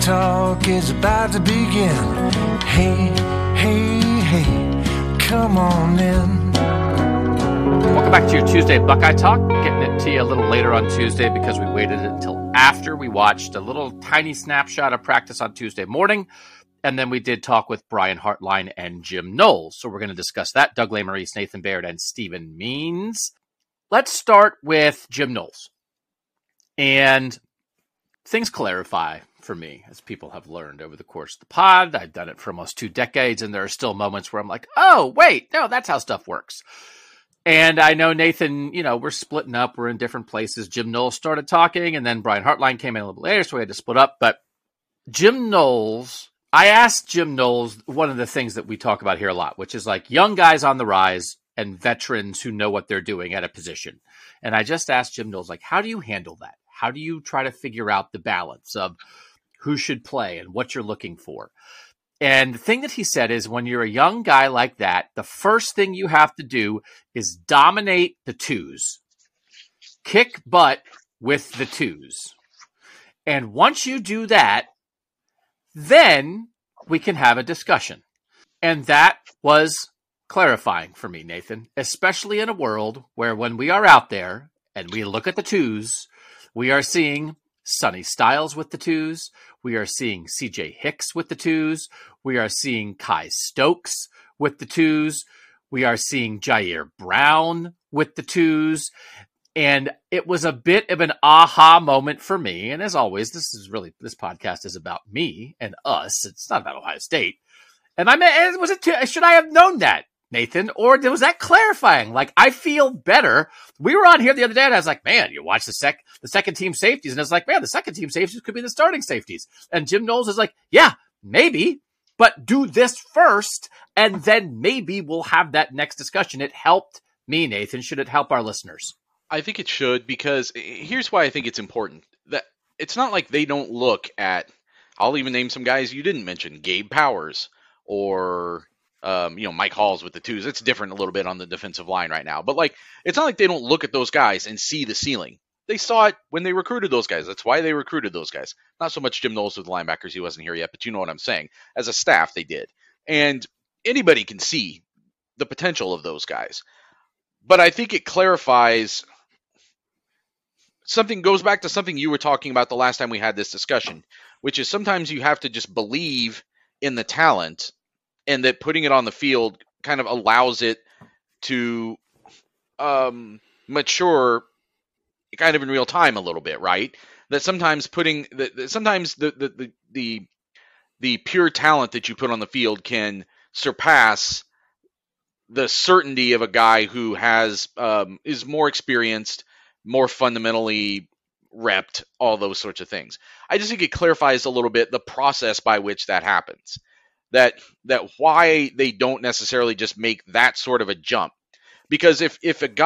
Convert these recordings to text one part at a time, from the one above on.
talk is about to begin. Hey, hey, hey, come on in. Welcome back to your Tuesday Buckeye Talk. Getting it to you a little later on Tuesday because we waited until after we watched a little tiny snapshot of practice on Tuesday morning. And then we did talk with Brian Hartline and Jim Knowles. So we're going to discuss that. Doug Lesmerises, Nathan Baird, and Stephen Means. Let's start with Jim Knowles. And things clarify for me, as people have learned over the course of the pod. I've done it for almost 2 decades, and there are still moments where I'm like, oh, wait, no, that's how stuff works. And I know, Nathan, we're splitting up. We're in different places. Jim Knowles started talking, and then Brian Hartline came in a little bit later, so we had to split up. But Jim Knowles, I asked Jim Knowles one of the things that we talk about here a lot, which is like young guys on the rise and veterans who know what they're doing at a position. And I just asked Jim Knowles, like, how do you handle that? How do you try to figure out the balance of who should play and what you're looking for? And the thing that he said is when you're a young guy like that, the first thing you have to do is dominate the twos. Kick butt with the twos. And once you do that, then we can have a discussion. And that was clarifying for me, Nathan, especially in a world where when we are out there and we look at the twos, we are seeing Sonny Styles with the twos. We are seeing CJ Hicks with the twos. We are seeing Kai Stokes with the twos. We are seeing Jair Brown with the twos. And it was a bit of an aha moment for me. And as always, this podcast is about me and us. It's not about Ohio State. And should I have known that, Nathan? Or was that clarifying? Like, I feel better. We were on here the other day and I was like, man, you watch the second team safeties. And it's like, man, the second team safeties could be the starting safeties. And Jim Knowles is like, yeah, maybe, but do this first. And then maybe we'll have that next discussion. It helped me, Nathan. Should it help our listeners? I think it should, because here's why I think it's important. That it's not like they don't look at, I'll even name some guys you didn't mention, Gabe Powers or Mike Halls with the twos. It's different a little bit on the defensive line right now. But it's not like they don't look at those guys and see the ceiling. They saw it when they recruited those guys. That's why they recruited those guys. Not so much Jim Knowles with the linebackers. He wasn't here yet, but you know what I'm saying. As a staff, they did. And anybody can see the potential of those guys. But I think it clarifies something, goes back to something you were talking about the last time we had this discussion, which is sometimes you have to just believe in the talent, and that putting it on the field kind of allows it to mature kind of in real time a little bit, right? That sometimes the pure talent that you put on the field can surpass the certainty of a guy who has is more experienced, more fundamentally repped, all those sorts of things. I just think it clarifies a little bit the process by which that happens. That why they don't necessarily just make that sort of a jump. Because if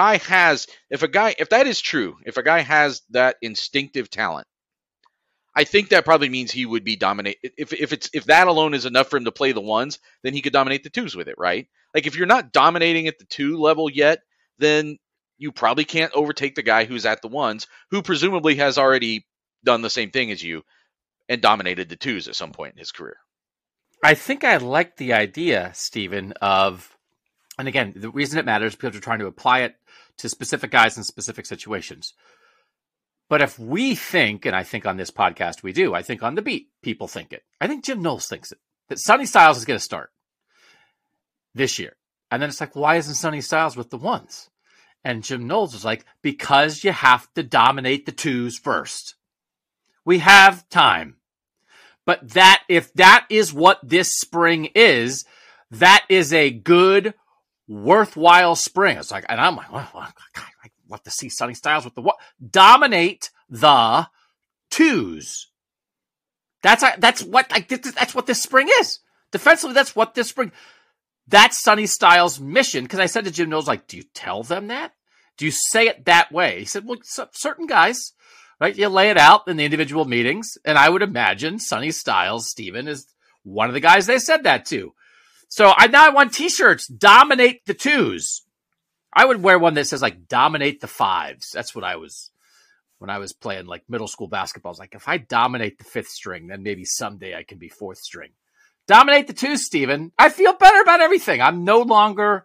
that is true, if a guy has that instinctive talent, I think that probably means he would be dominate. If that alone is enough for him to play the ones, then he could dominate the twos with it, right? Like if you're not dominating at the 2 level yet, then you probably can't overtake the guy who's at the ones, who presumably has already done the same thing as you and dominated the twos at some point in his career. I think I like the idea, Stephen, of, and again, the reason it matters is because we're trying to apply it to specific guys in specific situations. But if we think, and I think on this podcast we do, I think on the beat, people think it. I think Jim Knowles thinks it, that Sonny Styles is going to start this year. And then it's like, why isn't Sonny Styles with the ones? And Jim Knowles was like, because you have to dominate the twos first. We have time. But if that is what this spring is, that is a good, worthwhile spring. It's like, and I'm like, well, God, I want to see Sonny Styles with the what? Dominate the twos. That's what this spring is. Defensively, that's what this spring. That's Sonny Styles' mission. Because I said to Jim Knowles, like, do you tell them that? Do you say it that way? He said, well, certain guys, right? You lay it out in the individual meetings. And I would imagine Sonny Styles, Stephen, is one of the guys they said that to. So I want t-shirts, dominate the twos. I would wear one that says like dominate the fives. That's what I was when I was playing like middle school basketball. I was like, if I dominate the fifth string, then maybe someday I can be fourth string. Dominate the twos, Steven. I feel better about everything. I'm no longer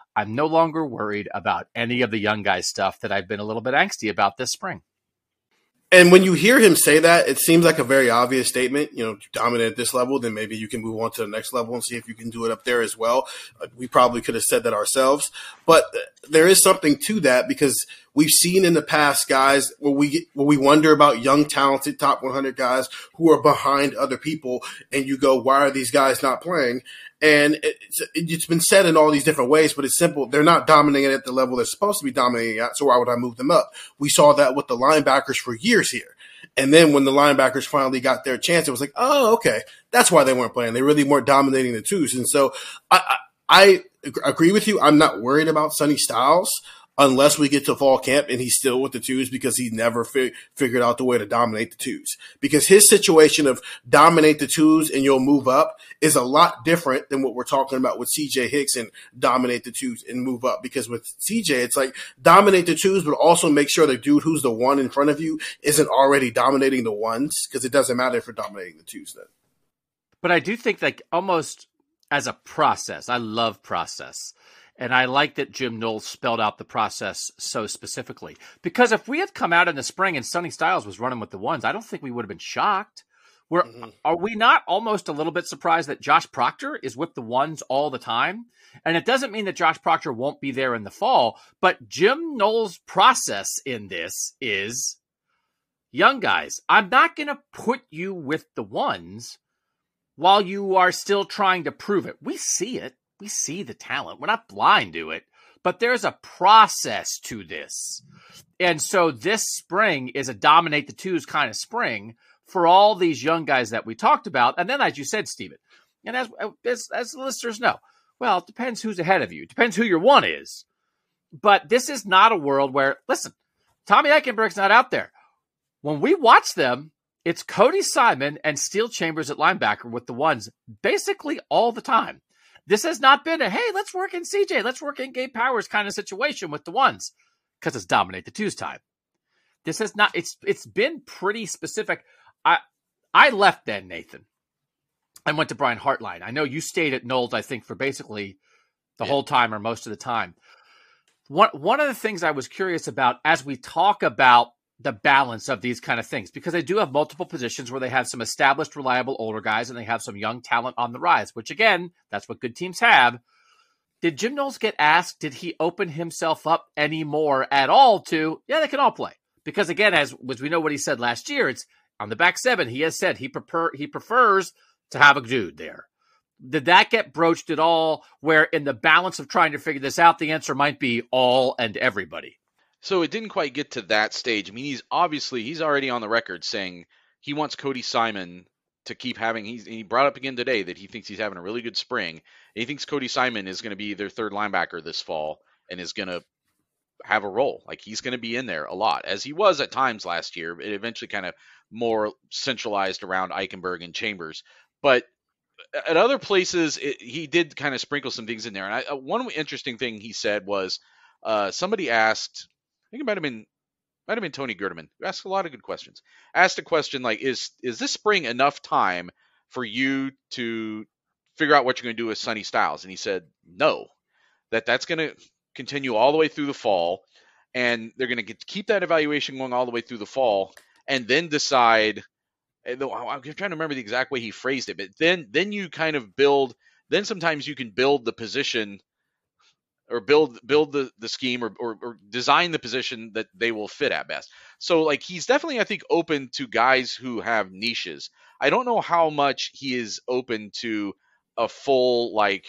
worried about any of the young guys stuff that I've been a little bit angsty about this spring. And when you hear him say that, it seems like a very obvious statement. You dominate at this level, then maybe you can move on to the next level and see if you can do it up there as well. We probably could have said that ourselves, but there is something to that because we've seen in the past guys where we wonder about young, talented top 100 guys who are behind other people, and you go, why are these guys not playing? And it's been said in all these different ways, but it's simple. They're not dominating at the level they're supposed to be dominating at, so why would I move them up? We saw that with the linebackers for years here. And then when the linebackers finally got their chance, it was like, oh, okay, that's why they weren't playing. They really weren't dominating the twos. And so I agree with you. I'm not worried about Sonny Styles unless we get to fall camp and he's still with the twos because he never figured out the way to dominate the twos. Because his situation of dominate the twos and you'll move up is a lot different than what we're talking about with CJ Hicks and dominate the twos and move up. Because with CJ, it's like dominate the twos, but also make sure the dude who's the one in front of you isn't already dominating the ones, because it doesn't matter if you're dominating the twos then. But I do think like almost as a process, I love process. And I like that Jim Knowles spelled out the process so specifically. Because if we had come out in the spring and Sonny Styles was running with the ones, I don't think we would have been shocked. Are we not almost a little bit surprised that Josh Proctor is with the ones all the time? And it doesn't mean that Josh Proctor won't be there in the fall, but Jim Knowles' process in this is, young guys, I'm not going to put you with the ones while you are still trying to prove it. We see it. We see the talent. We're not blind to it, but there's a process to this. And so this spring is a dominate the twos kind of spring for all these young guys that we talked about. And then, as you said, Steven, and as the listeners know, well, it depends who's ahead of you. It depends who your one is. But this is not a world where, listen, Tommy Eichenberg's not out there. When we watch them, it's Cody Simon and Steel Chambers at linebacker with the ones basically all the time. This has not been a, hey, let's work in CJ, let's work in Gabe Powers kind of situation with the ones, because it's dominate the twos time. This has not, it's been pretty specific. I left then, Nathan. I went to Brian Hartline. I know you stayed at Knowles, I think, for basically the whole time or most of the time. One of the things I was curious about as we talk about the balance of these kind of things, because they do have multiple positions where they have some established, reliable older guys and they have some young talent on the rise, which again, that's what good teams have. Did Jim Knowles get asked, did he open himself up anymore at all to, yeah, they can all play? Because again, as we know what he said last year, it's on the back seven. He has said he prefers to have a dude there. Did that get broached at all, where in the balance of trying to figure this out, the answer might be all and everybody? So it didn't quite get to that stage. I mean, he's already on the record saying he wants Cody Simon to keep having, he brought up again today that he thinks he's having a really good spring. And he thinks Cody Simon is going to be their third linebacker this fall and is going to have a role. Like, he's going to be in there a lot, as he was at times last year. It eventually kind of more centralized around Eichenberg and Chambers. But at other places, he did kind of sprinkle some things in there. And one interesting thing he said was somebody asked, I think it might have been Tony Gerdeman, who asked a lot of good questions. Asked a question like, is this spring enough time for you to figure out what you're going to do with Sonny Styles? And he said, no, that's going to continue all the way through the fall. And they're going to keep that evaluation going all the way through the fall and then decide. I'm trying to remember the exact way he phrased it, but then you kind of build, then sometimes you can build the position or build the scheme or design the position that they will fit at best. So like, he's definitely, I think, open to guys who have niches. I don't know how much he is open to a full, like,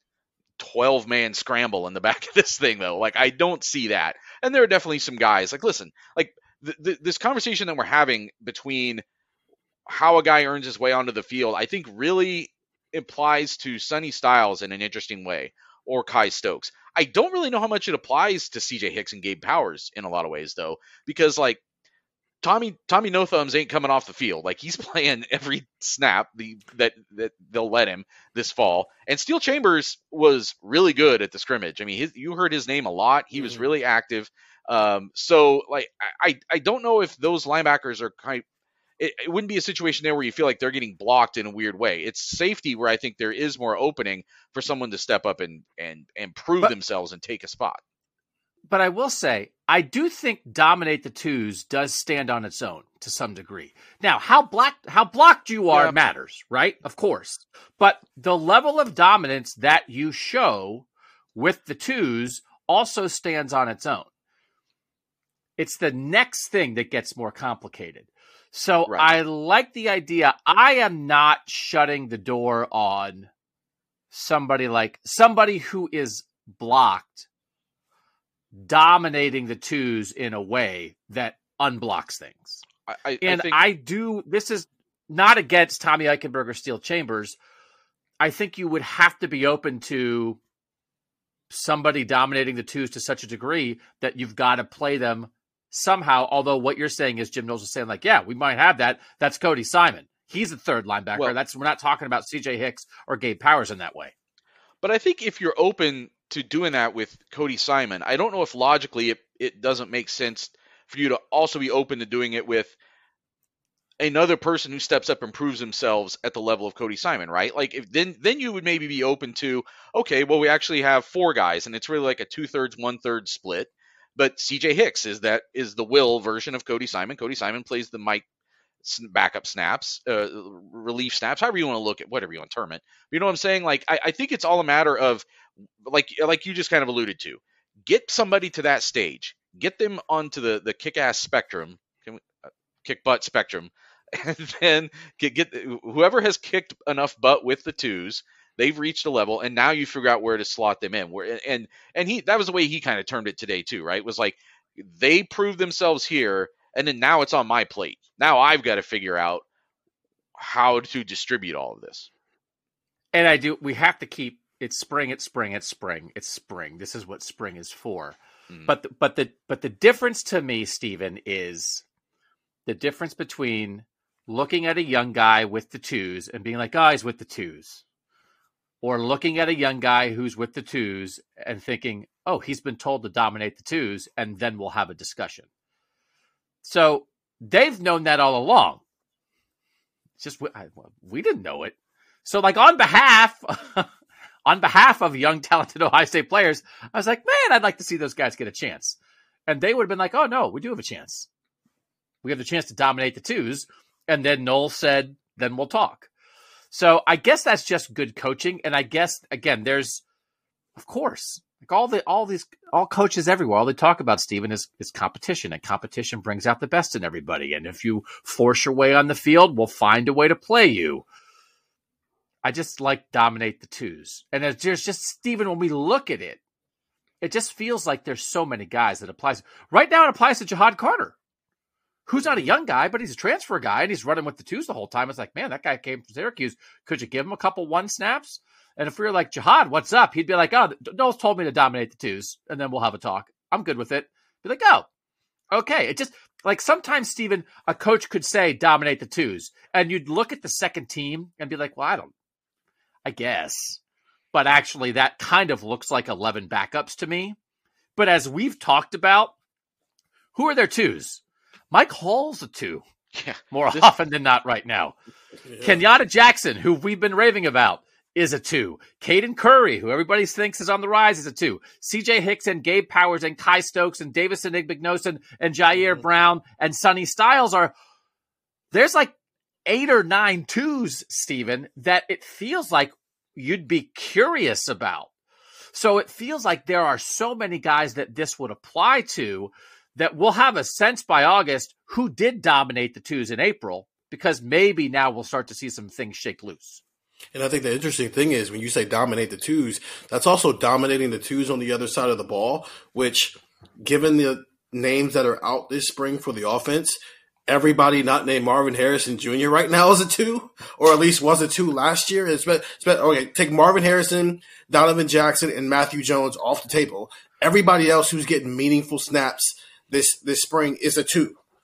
12-man scramble in the back of this thing, though. Like, I don't see that. And there are definitely some guys, like, listen, like this conversation that we're having between how a guy earns his way onto the field, I think really applies to Sonny Styles in an interesting way, or Kai Stokes. I don't really know how much it applies to CJ Hicks and Gabe Powers in a lot of ways, though, because, like, Tommy No Thumbs ain't coming off the field. Like, he's playing every snap that they'll let him this fall. And Steel Chambers was really good at the scrimmage. I mean, you heard his name a lot. He was really active. So like, I don't know if those linebackers are it wouldn't be a situation there where you feel like they're getting blocked in a weird way. It's safety where I think there is more opening for someone to step up and prove themselves and take a spot. But I will say, I do think dominate the twos does stand on its own to some degree. Now, how blocked you are matters, right? Of course. But the level of dominance that you show with the twos also stands on its own. It's the next thing that gets more complicated. So I like the idea. I am not shutting the door on somebody who is blocked dominating the twos in a way that unblocks things. I do. This is not against Tommy Eichenberg, Steel Chambers. I think you would have to be open to somebody dominating the twos to such a degree that you've got to play them somehow. Although what you're saying is Jim Knowles is saying, like, yeah, we might have that. That's Cody Simon. He's a third linebacker. We're not talking about CJ Hicks or Gabe Powers in that way. But I think if you're open to doing that with Cody Simon, I don't know if logically it doesn't make sense for you to also be open to doing it with another person who steps up and proves themselves at the level of Cody Simon, right? Like, if then you would maybe be open to, okay, well, we actually have 4 guys and it's really like a 2/3, 1/3 split. But CJ Hicks is the Will version of Cody Simon. Cody Simon plays the Mike backup snaps, relief snaps, however you want to look at, whatever you want to term it. You know what I'm saying? Like, I think it's all a matter of, like you just kind of alluded to, get somebody to that stage, get them onto the kick-ass spectrum, kick butt spectrum, and then get whoever has kicked enough butt with the twos, they've reached a level, and now you figure out where to slot them in. That was the way he kind of termed it today too, right? It was like, they proved themselves here, and then now it's on my plate. Now I've got to figure out how to distribute all of this. And we have to keep, it's spring. This is what spring is for. But the difference to me, Stephen, is the difference between looking at a young guy with the twos and being like, oh, he's with the twos. Or looking at a young guy who's with the twos and thinking, oh, he's been told to dominate the twos, and then we'll have a discussion. So they've known that all along. It's just we didn't know it. So, like, on behalf of young, talented Ohio State players, I was like, man, I'd like to see those guys get a chance. And they would have been like, oh, no, we do have a chance. We have the chance to dominate the twos. And then Noel said, then we'll talk. So I guess that's just good coaching. And I guess, again, there's, of course, like all coaches everywhere, all they talk about, Stephen, is competition, and competition brings out the best in everybody. And if you force your way on the field, we'll find a way to play you. I just like dominate the twos. And there's just, Stephen, when we look at it, it just feels like there's so many guys that applies. Right now it applies to Jihad Carter, who's not a young guy, but he's a transfer guy, and he's running with the twos the whole time. It's like, man, that guy came from Syracuse. Could you give him a couple 1 snaps? And if we were like, Jihad, what's up? He'd be like, oh, Knowles told me to dominate the twos, and then we'll have a talk. I'm good with it. Be like, oh, okay. It just, like, sometimes, Stephen, a coach could say dominate the twos, and you'd look at the second team and be like, well, I guess. But actually, that kind of looks like 11 backups to me. But as we've talked about, who are their twos? Mike Hall's a 2 more often than not right now. Yeah. Kenyatta Jackson, who we've been raving about, is a 2. Caden Curry, who everybody thinks is on the rise, is a 2. CJ Hicks and Gabe Powers and Kai Stokes and Davison Igbignosin and Jair Brown and Sonny Styles there's like 8 or 9 twos, Stephen, that it feels like you'd be curious about. So it feels like there are so many guys that this would apply to that we'll have a sense by August who did dominate the twos in April, because maybe now we'll start to see some things shake loose. And I think the interesting thing is when you say dominate the twos, that's also dominating the twos on the other side of the ball, which, given the names that are out this spring for the offense, everybody not named Marvin Harrison Jr. right now is a 2, or at least was a 2 last year. Okay, take Marvin Harrison, Donovan Jackson, and Matthew Jones off the table. Everybody else who's getting meaningful snaps this spring is a 2.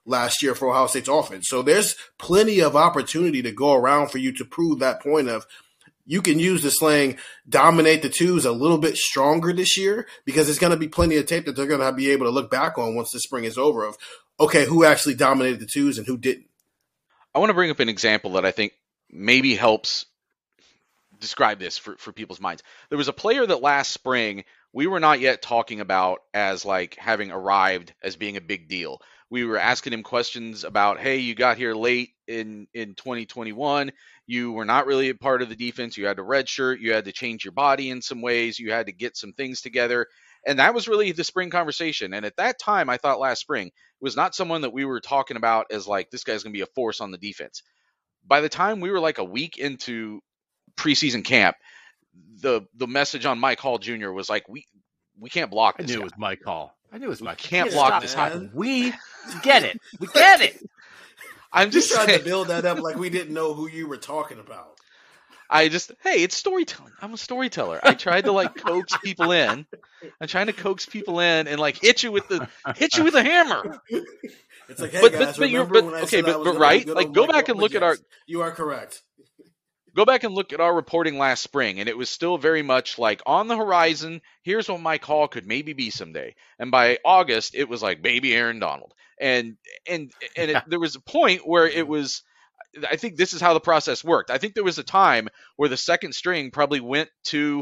last year for Ohio State's offense. So there's plenty of opportunity to go around for you to prove that point of you can use the slang dominate the twos a little bit stronger this year, because there's going to be plenty of tape that they're going to be able to look back on once the spring is over of, okay, who actually dominated the twos and who didn't. I want to bring up an example that I think maybe helps describe this for people's minds. There was a player that last spring we were not yet talking about as like having arrived as being a big deal. We were asking him questions about, hey, you got here late in 2021. You were not really a part of the defense. You had to redshirt. You had to change your body in some ways. You had to get some things together. And that was really the spring conversation. And at that time, I thought last spring, it was not someone that we were talking about as like, this guy's going to be a force on the defense. By the time we were like a week into preseason camp, the message on Mike Hall Jr. was like, we can't block this. I knew it was Mike Hall. Can't block this. We get it. We get it. I'm just trying to build that up like we didn't know who you were talking about. Hey, it's storytelling. I'm a storyteller. I tried to like coax people in. I'm trying to coax people in and like hit you with a hammer. It's like, hey guys, right? Like, go back and look at our. You are correct. Go back and look at our reporting last spring, and it was still very much like on the horizon. Here's what Mike Hall could maybe be someday. And by August, it was like baby Aaron Donald. And there was a point where it was. I think this is how the process worked. I think there was a time where the second string probably went to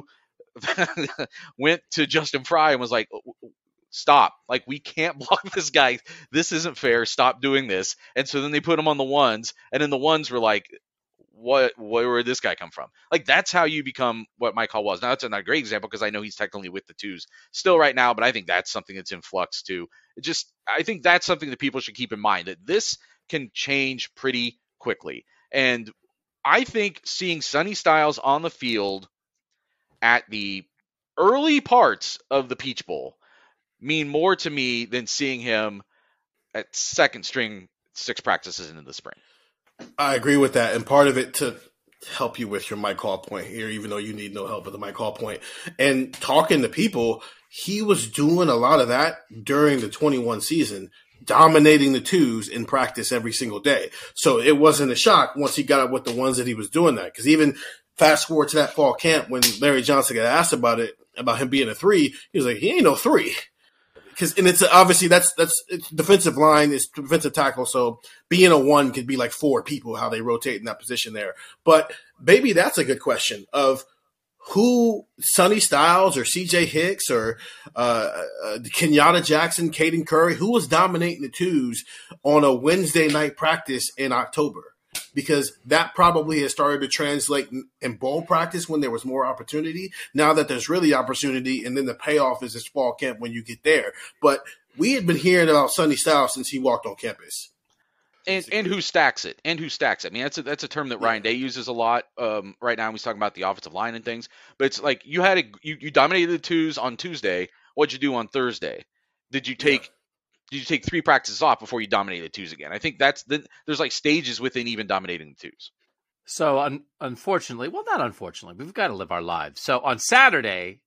Justin Fry and was like, stop. Like, we can't block this guy. This isn't fair. Stop doing this. And so then they put him on the ones, and then the ones were like, where did this guy come from? Like, that's how you become what Mike Hall was. Now, that's not a great example because I know he's technically with the twos still right now, but I think that's something that's in flux too. I think that's something that people should keep in mind, that this can change pretty quickly. And I think seeing Sonny Styles on the field at the early parts of the Peach Bowl mean more to me than seeing him at second string 6 practices into the spring. I agree with that. And part of it, to help you with your Mike Hall point here, even though you need no help with the Mike Hall point, and talking to people, he was doing a lot of that during the 21 season, dominating the twos in practice every single day. So it wasn't a shock once he got up with the ones that he was doing that. Because even fast forward to that fall camp when Larry Johnson got asked about him being a 3, he was like, he ain't no 3. And it's obviously it's defensive line, it's defensive tackle. So being a 1 could be like 4 people, how they rotate in that position there. But maybe that's a good question of who Sonny Styles or CJ Hicks or Kenyatta Jackson, Caden Curry, who was dominating the twos on a Wednesday night practice in October. Because that probably has started to translate in bowl practice when there was more opportunity. Now that there's really opportunity, and then the payoff is this fall camp when you get there. But we had been hearing about Sonny Styles since he walked on campus. And who stacks it? I mean, that's a term that Ryan Day uses a lot right now. He's talking about the offensive line and things. But it's like you dominated the twos on Tuesday. What'd you do on Thursday? Did you take 3 practices off before you dominated twos again? I think there's like stages within even dominating the twos. So unfortunately, well, not unfortunately, we've got to live our lives. So on Saturday,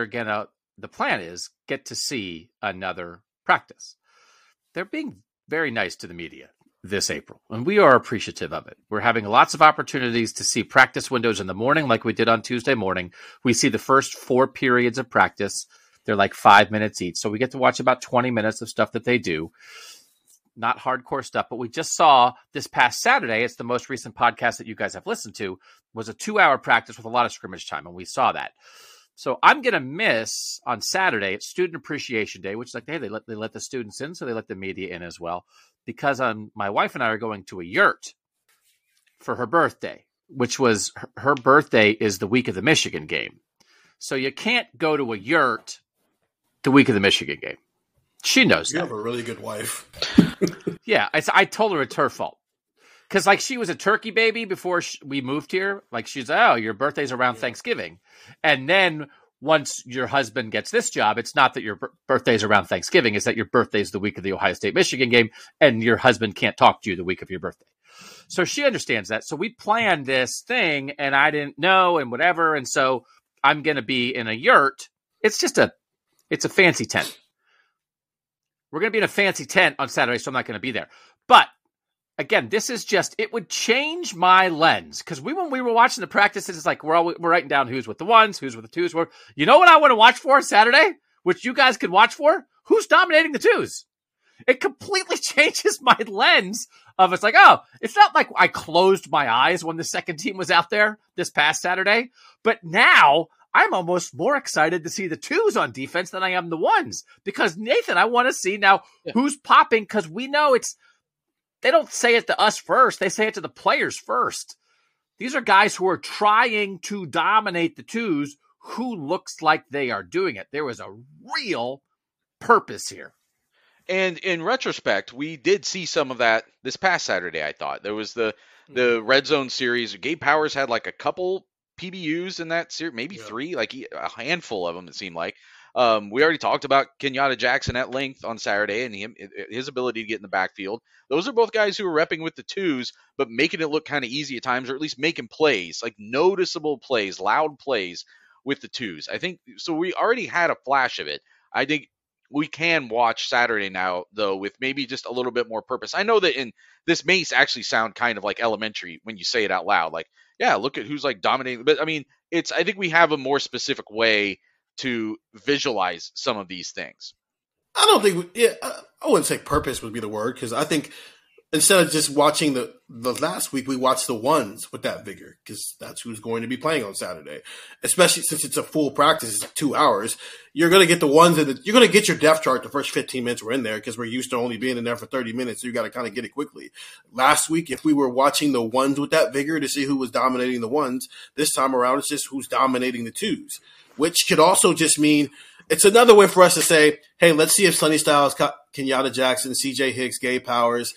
the plan is get to see another practice. They're being very nice to the media this April, and we are appreciative of it. We're having lots of opportunities to see practice windows in the morning like we did on Tuesday morning. We see the first 4 periods of practice. They're like 5 minutes each. So we get to watch about 20 minutes of stuff that they do. Not hardcore stuff, but we just saw this past Saturday, it's the most recent podcast that you guys have listened to, was a 2-hour practice with a lot of scrimmage time, and we saw that. So I'm going to miss on Saturday, it's Student Appreciation Day, which is like, hey, they let the students in, so they let the media in as well, because my wife and I are going to a yurt for her birthday, which was her birthday is the week of the Michigan game. So you can't go to a yurt the week of the Michigan game. She knows that. You have a really good wife. Yeah, I told her it's her fault. Because like she was a turkey baby before we moved here. Like she's, oh, your birthday's around Thanksgiving. And then once your husband gets this job, it's not that your birthday's around Thanksgiving. It's that your birthday's the week of the Ohio State-Michigan game. And your husband can't talk to you the week of your birthday. So she understands that. So we planned this thing and I didn't know and whatever. And so I'm going to be in a yurt. It's a fancy tent. We're going to be in a fancy tent on Saturday, so I'm not going to be there. But again, this is just, it would change my lens. Because when we were watching the practices, it's like we're writing down who's with the ones, who's with the twos. You know what I want to watch for Saturday, which you guys could watch for? Who's dominating the twos? It completely changes my lens of, it's like, oh, it's not like I closed my eyes when the second team was out there this past Saturday. But now I'm almost more excited to see the twos on defense than I am the ones. Because, Nathan, I want to see now who's popping, because we know they don't say it to us first. They say it to the players first. These are guys who are trying to dominate the twos who looks like they are doing it. There was a real purpose here. And in retrospect, we did see some of that this past Saturday, I thought. There was the Red Zone series. Gabe Powers had like a couple PBUs in that series, maybe 3, like a handful of them, it seemed like. We already talked about Kenyatta Jackson at length on Saturday and his ability to get in the backfield. Those are both guys who are repping with the twos, but making it look kind of easy at times, or at least making plays, like noticeable plays, loud plays with the twos. I think so. We already had a flash of it. I think we can watch Saturday now, though, with maybe just a little bit more purpose. I know that this may actually sound kind of like elementary when you say it out loud. Like, yeah, look at who's like dominating. But I mean, I think we have a more specific way to visualize some of these things. I don't think, I wouldn't say purpose would be the word, because I think instead of just watching the last week, we watched the ones with that vigor, because that's who's going to be playing on Saturday. Especially since it's a full practice, it's 2 hours. You're going to get the ones you're going to get your depth chart the first 15 minutes we're in there, because we're used to only being in there for 30 minutes. So you got to kind of get it quickly. Last week, if we were watching the ones with that vigor to see who was dominating the ones, this time around, it's just who's dominating the twos, which could also just mean it's another way for us to say, hey, let's see if Sonny Styles, Kenyatta Jackson, CJ Hicks, Gabe Powers,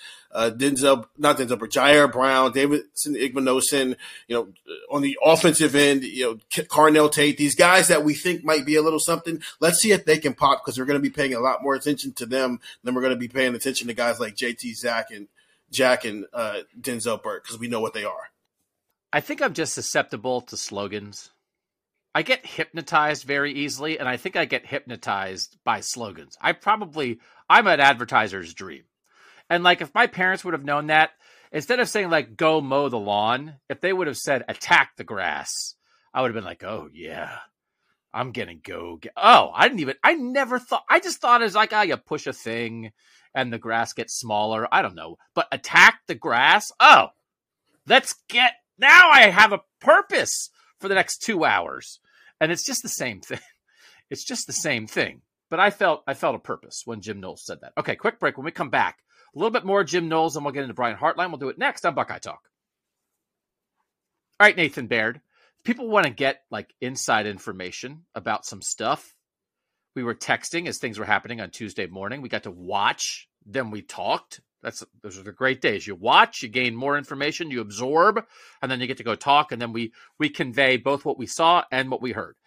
Jair Brown, Davidson Igbinosun, on the offensive end, Carnell Tate, these guys that we think might be a little something. Let's see if they can pop, because we're going to be paying a lot more attention to them than we're going to be paying attention to guys like JT, Jack, and Denzel Burke, because we know what they are. I think I'm just susceptible to slogans. I get hypnotized very easily, and I think I get hypnotized by slogans. I'm an advertiser's dream. And like, if my parents would have known that, instead of saying like, go mow the lawn, if they would have said, attack the grass, I would have been like, oh yeah, I'm going to go. I never thought, I just thought it was like, you push a thing and the grass gets smaller. I don't know, but attack the grass. Oh, now I have a purpose for the next 2 hours. And it's just the same thing. It's just the same thing. But I felt a purpose when Jim Knowles said that. Okay, quick break. When we come back, a little bit more Jim Knowles, and we'll get into Brian Hartline. We'll do it next on Buckeye Talk. All right, Nathan Baird. People want to get like inside information about some stuff. We were texting as things were happening on Tuesday morning. We got to watch. Then we talked. Those are the great days. You watch, you gain more information, you absorb, and then you get to go talk, and then we convey both what we saw and what we heard.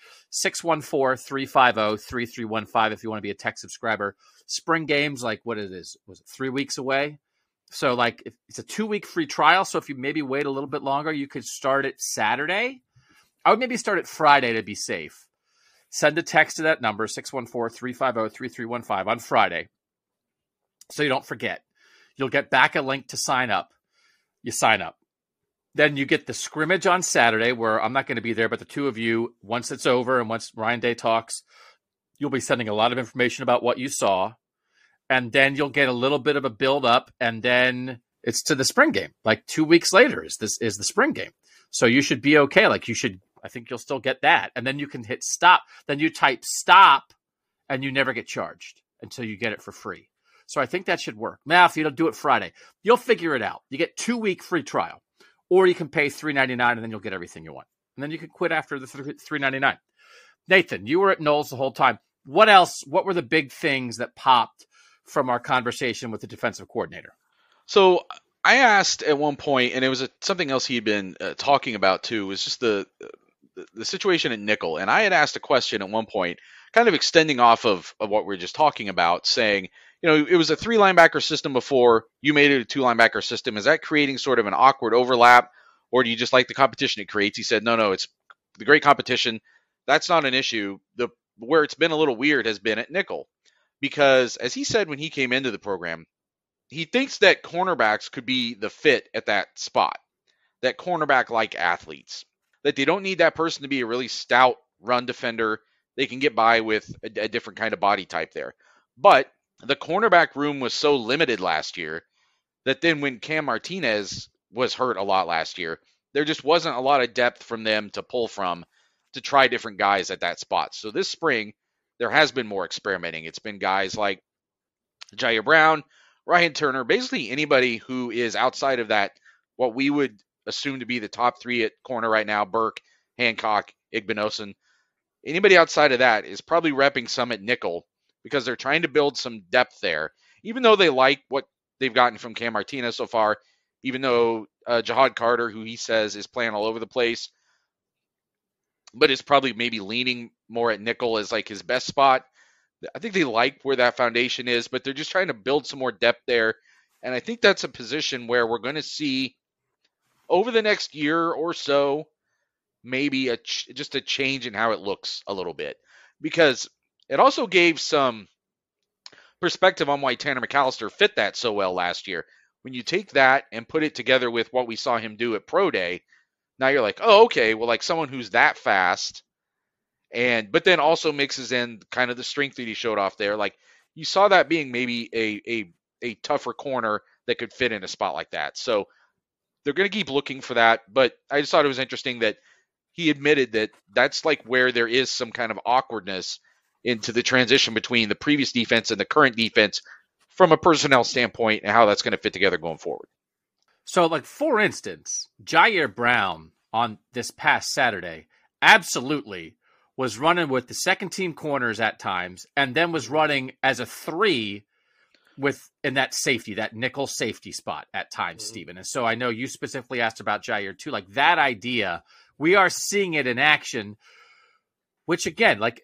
614-350-3315 if you want to be a tech subscriber. Spring games, like what it is, was it 3 weeks away? So like if it's a 2-week free trial, so if you maybe wait a little bit longer, you could start it Saturday. I would maybe start it Friday to be safe. Send a text to that number, 614-350-3315 on Friday, so you don't forget. You'll get back a link to sign up. You sign up. Then you get the scrimmage on Saturday, where I'm not going to be there, but the two of you, once it's over and once Ryan Day talks, you'll be sending a lot of information about what you saw. And then you'll get a little bit of a build up, and then it's to the spring game. Like 2 weeks later is the spring game. So you should be okay. I think you'll still get that. And then you can hit stop. Then you type stop and you never get charged until you get it for free. So I think that should work. Now, if you don't do it Friday, you'll figure it out. You get 2-week free trial, or you can pay $3.99 and then you'll get everything you want. And then you can quit after the $3.99. Nathan, you were at Knowles the whole time. What else? What were the big things that popped from our conversation with the defensive coordinator? So I asked at one point, and it was something else he'd been talking about too, was just the situation at nickel. And I had asked a question at one point, kind of extending off of what we were just talking about, saying, it was a 3-linebacker system before. You made it a 2-linebacker system. Is that creating sort of an awkward overlap, or do you just like the competition it creates? He said, no, it's the great competition. That's not an issue. Where it's been a little weird has been at nickel, because as he said when he came into the program, he thinks that cornerbacks could be the fit at that spot, that cornerback-like athletes, that they don't need that person to be a really stout run defender. They can get by with a different kind of body type there. But the cornerback room was so limited last year that then when Cam Martinez was hurt a lot last year, there just wasn't a lot of depth from them to pull from to try different guys at that spot. So this spring, there has been more experimenting. It's been guys like Jair Brown, Ryan Turner, basically anybody who is outside of that, what we would assume to be the top three at corner right now, Burke, Hancock, Igbinosun. Anybody outside of that is probably repping some at nickel because they're trying to build some depth there. Even though they like what they've gotten from Cam Martinez so far, even though Jahad Carter, who he says is playing all over the place, but is probably maybe leaning more at nickel as like his best spot. I think they like where that foundation is, but they're just trying to build some more depth there. And I think that's a position where we're going to see over the next year or so, maybe just a change in how it looks a little bit, because it also gave some perspective on why Tanner McAllister fit that so well last year. When you take that and put it together with what we saw him do at Pro Day, now you're like, oh, okay, well, like someone who's that fast, but then also mixes in kind of the strength that he showed off there. Like you saw that being maybe a tougher corner that could fit in a spot like that. So they're going to keep looking for that. But I just thought it was interesting that he admitted that that's like where there is some kind of awkwardness into the transition between the previous defense and the current defense from a personnel standpoint and how that's going to fit together going forward. So, like, for instance, Jair Brown on this past Saturday absolutely was running with the second-team corners at times and then was running as a 3 in that safety, that nickel safety spot at times, Stephen. And so I know you specifically asked about Jair, too. Like, that idea, we are seeing it in action, which, again, like,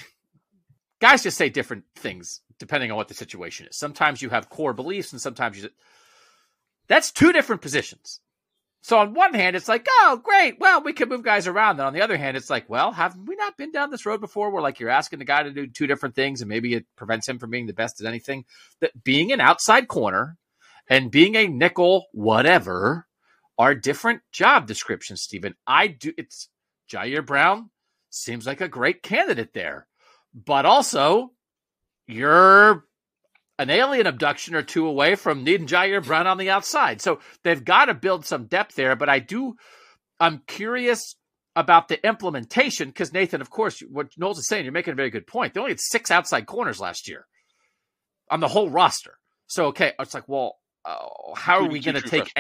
guys just say different things depending on what the situation is. Sometimes you have core beliefs and sometimes that's two different positions. So on one hand, it's like, oh, great. Well, we can move guys around. And on the other hand, it's like, well, haven't we not been down this road before where like you're asking the guy to do two different things and maybe it prevents him from being the best at anything? That being an outside corner and being a nickel whatever are different job descriptions, Stephen. It's Jair Brown seems like a great candidate there. But also, you're an alien abduction or two away from needing Jair Brown on the outside. So they've got to build some depth there. But I'm curious about the implementation because, Nathan, of course, what Knowles is saying, you're making a very good point. They only had 6 outside corners last year on the whole roster. So, okay, it's like, well, how are we going to take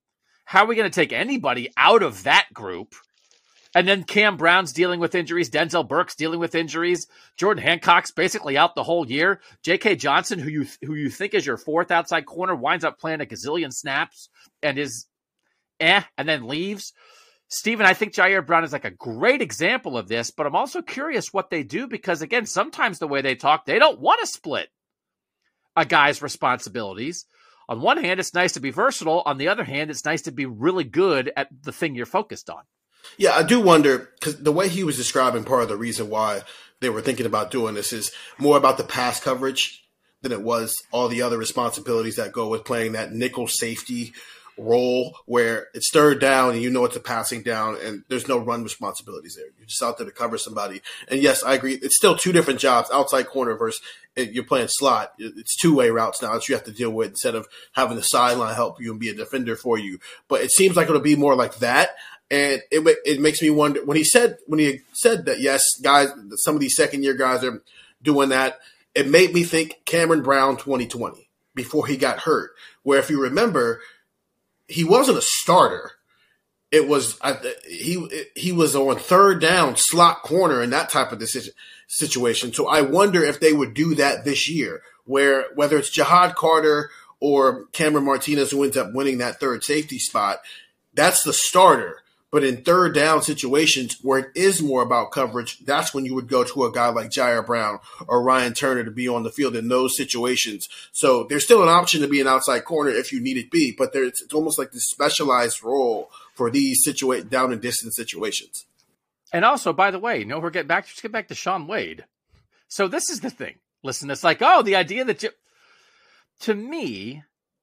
anybody out of that group? And then Cam Brown's dealing with injuries. Denzel Burke's dealing with injuries. Jordan Hancock's basically out the whole year. J.K. Johnson, who you think is your 4th outside corner, winds up playing a gazillion snaps and is and then leaves. Stephen, I think Jair Brown is like a great example of this, but I'm also curious what they do because, again, sometimes the way they talk, they don't want to split a guy's responsibilities. On one hand, it's nice to be versatile. On the other hand, it's nice to be really good at the thing you're focused on. Yeah, I do wonder, because the way he was describing part of the reason why they were thinking about doing this is more about the pass coverage than it was all the other responsibilities that go with playing that nickel safety role where it's third down and you know it's a passing down and there's no run responsibilities there. You're just out there to cover somebody. And yes, I agree. It's still 2 different jobs, outside corner versus you're playing slot. It's 2-way routes now that you have to deal with instead of having the sideline help you and be a defender for you. But it seems like it'll be more like that. And it makes me wonder when he said that, yes, guys, some of these second-year guys are doing that. It made me think Cameron Brown 2020 before he got hurt, where if you remember, he wasn't a starter. It was he was on third down, slot corner, and that type of situation. So I wonder if they would do that this year, where whether it's Jahad Carter or Cameron Martinez who ends up winning that third safety spot, that's the starter. But in third down situations where it is more about coverage, that's when you would go to a guy like Jair Brown or Ryan Turner to be on the field in those situations. So there's still an option to be an outside corner if you need it be, but it's almost like this specialized role for these down and distance situations. And also, by the way, let's get back to Shaun Wade. So this is the thing. Listen, it's like, the idea that to me,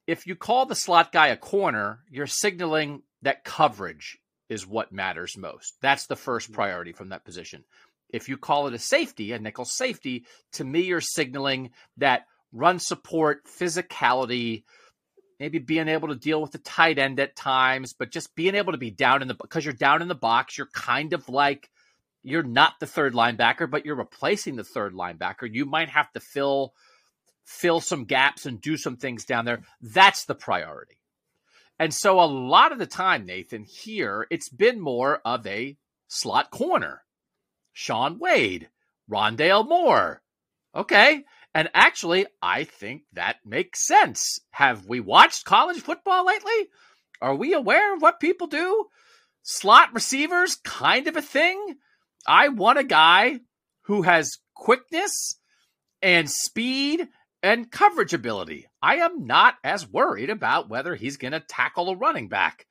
if you call the slot guy a corner, you're signaling that coverage is what matters most. That's the first priority from that position. If you call it a safety, a nickel safety, to me, you're signaling that run support, physicality, maybe being able to deal with the tight end at times, but just being able to be down because you're down in the box, you're kind of like, you're not the third linebacker, but you're replacing the third linebacker. You might have to fill some gaps and do some things down there. That's the priority. And so a lot of the time, Nathan, here, it's been more of a slot corner. Shaun Wade, Rondale Moore. Okay. And actually, I think that makes sense. Have we watched college football lately? Are we aware of what people do? Slot receivers, kind of a thing. I want a guy who has quickness and speed and coverage ability. I am not as worried about whether he's going to tackle a running back.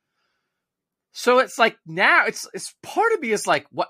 So it's like now, it's part of me is like, what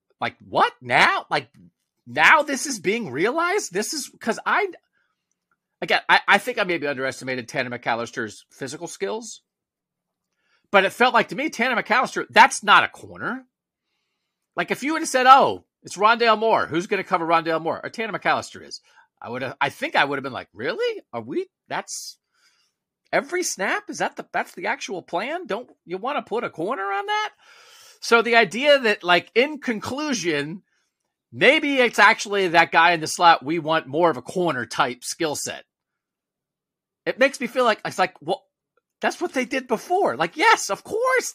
now? Like now this is being realized? This is because I think I maybe underestimated Tanner McAllister's physical skills, but it felt like to me, Tanner McAllister, that's not a corner. Like if you would have said, oh, it's Rondale Moore, who's going to cover Rondale Moore? Or Tanner McAllister is. I think I would have been like, really? That's every snap? That's the actual plan? Don't you want to put a corner on that? So the idea that like in conclusion, maybe it's actually that guy in the slot. We want more of a corner type skill set. It makes me feel like it's like, well, that's what they did before. Like, yes, of course.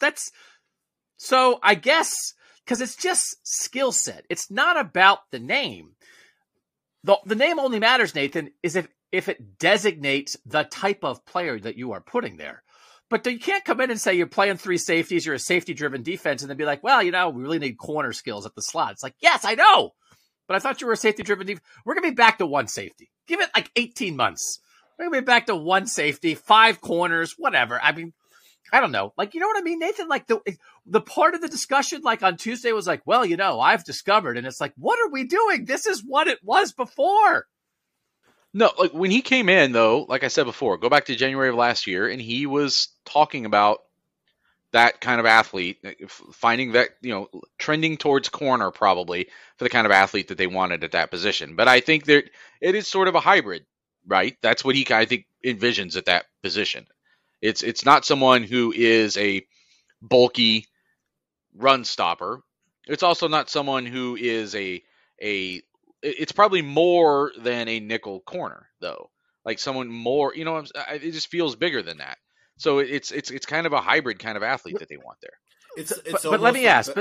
So I guess because it's just skill set. It's not about the name. The name only matters, Nathan, is if it designates the type of player that you are putting there. But you can't come in and say you're playing three safeties, you're a safety-driven defense, and then be like, well, we really need corner skills at the slot. It's like, yes, I know, but I thought you were a safety-driven defense. We're going to be back to one safety. Give it like 18 months. We're going to be back to one safety, 5 corners, whatever. I mean, I don't know. Like, you know what I mean, Nathan? Like the part of the discussion, like on Tuesday was like, well, I've discovered, and it's like, what are we doing? This is what it was before. No, like when he came in though, like I said before, go back to January of last year, and he was talking about that kind of athlete, finding that, trending towards corner probably for the kind of athlete that they wanted at that position. But I think that it is sort of a hybrid, right? That's what he, I think, envisions at that position. It's not someone who is a bulky run stopper. It's also not someone who is it's probably more than a nickel corner though. Like someone more, it just feels bigger than that. So it's kind of a hybrid kind of athlete that they want there. But let me ask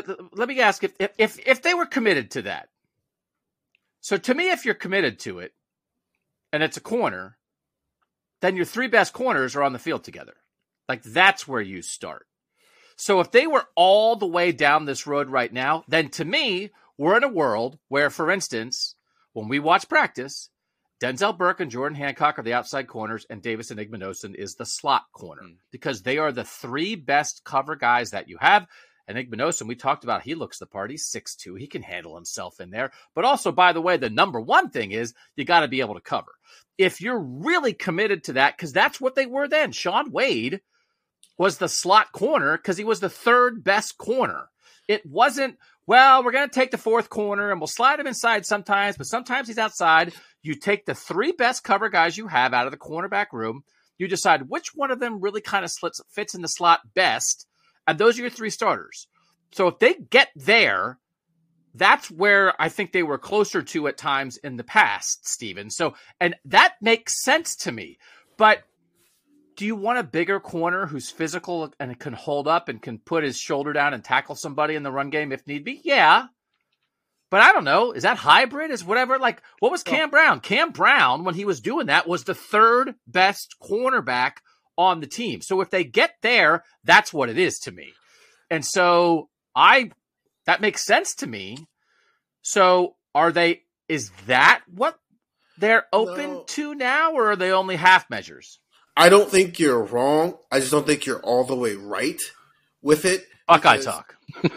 if they were committed to that. So to me, if you're committed to it and it's a corner, then your 3 best corners are on the field together. Like that's where you start. So if they were all the way down this road right now, then to me, we're in a world where, for instance, when we watch practice, Denzel Burke and Jordan Hancock are the outside corners, and Davis Enigma-Nosen is the slot corner because they are the 3 best cover guys that you have. And Enigma-Nosen, we talked about, he looks the part. He's 6'2". He can handle himself in there. But also, by the way, the number one thing is you got to be able to cover. If you're really committed to that, because that's what they were then. Shaun Wade was the slot corner because he was the 3rd best corner. It wasn't, well, we're going to take the 4th corner and we'll slide him inside sometimes, but sometimes he's outside. You take the 3 best cover guys you have out of the cornerback room. You decide which one of them really kind of fits in the slot best, and those are your 3 starters. So if they get there, that's where I think they were closer to at times in the past, Steven. So, and that makes sense to me. But do you want a bigger corner who's physical and can hold up and can put his shoulder down and tackle somebody in the run game if need be? Yeah. But I don't know. Is that hybrid? Is whatever? Like, what was Cam Brown? Cam Brown, when he was doing that, was the 3rd best cornerback on the team. So if they get there, that's what it is to me. And so that makes sense to me. So is that what they're open to now, or are they only half measures? I don't think you're wrong. I just don't think you're all the way right with it. Buckeye talk.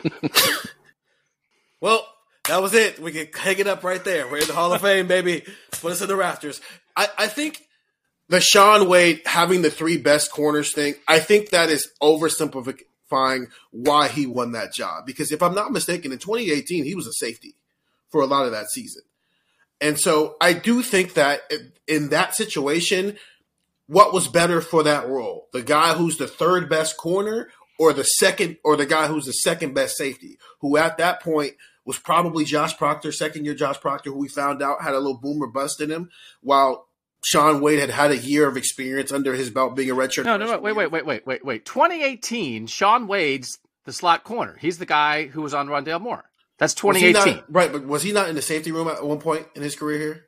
Well, that was it. We can hang it up right there. We're in the Hall of Fame, baby. Put us in the rafters. I think the Shaun Wade having the 3 best corners thing, I think that is oversimplifying why he won that job. Because if I'm not mistaken, in 2018, he was a safety for a lot of that season. And so I do think that in that situation, what was better for that role? The guy who's the 3rd best corner or the guy who's the 2nd best safety, who at that point was probably Josh Proctor, 2nd-year Josh Proctor, who we found out had a little boomer bust in him, while Shaun Wade had a year of experience under his belt being a redshirt. No, wait. 2018, Shaun Wade's the slot corner. He's the guy who was on Rondale Moore. That's 2018. Right, but was he not in the safety room at one point in his career here?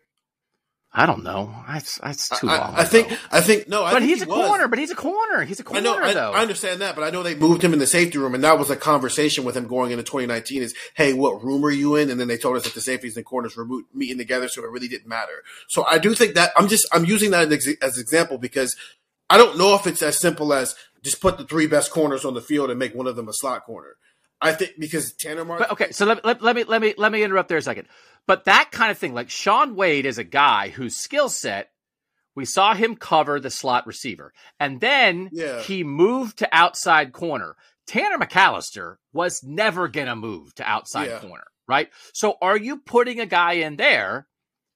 I don't know. That's too long. I think no. But he's a corner. But he's a corner. He's a corner. Though. I understand that, but I know they moved him in the safety room, and that was a conversation with him going into 2019. Is, hey, what room are you in? And then they told us that the safeties and corners were meeting together, so it really didn't matter. So I do think that I'm using that as an example because I don't know if it's as simple as just put the 3 best corners on the field and make one of them a slot corner. I think because Tanner Martin. Okay, so let me interrupt there a second. But that kind of thing, like Shaun Wade is a guy whose skill set, we saw him cover the slot receiver, and then he moved to outside corner. Tanner McAllister was never gonna move to outside corner, right? So are you putting a guy in there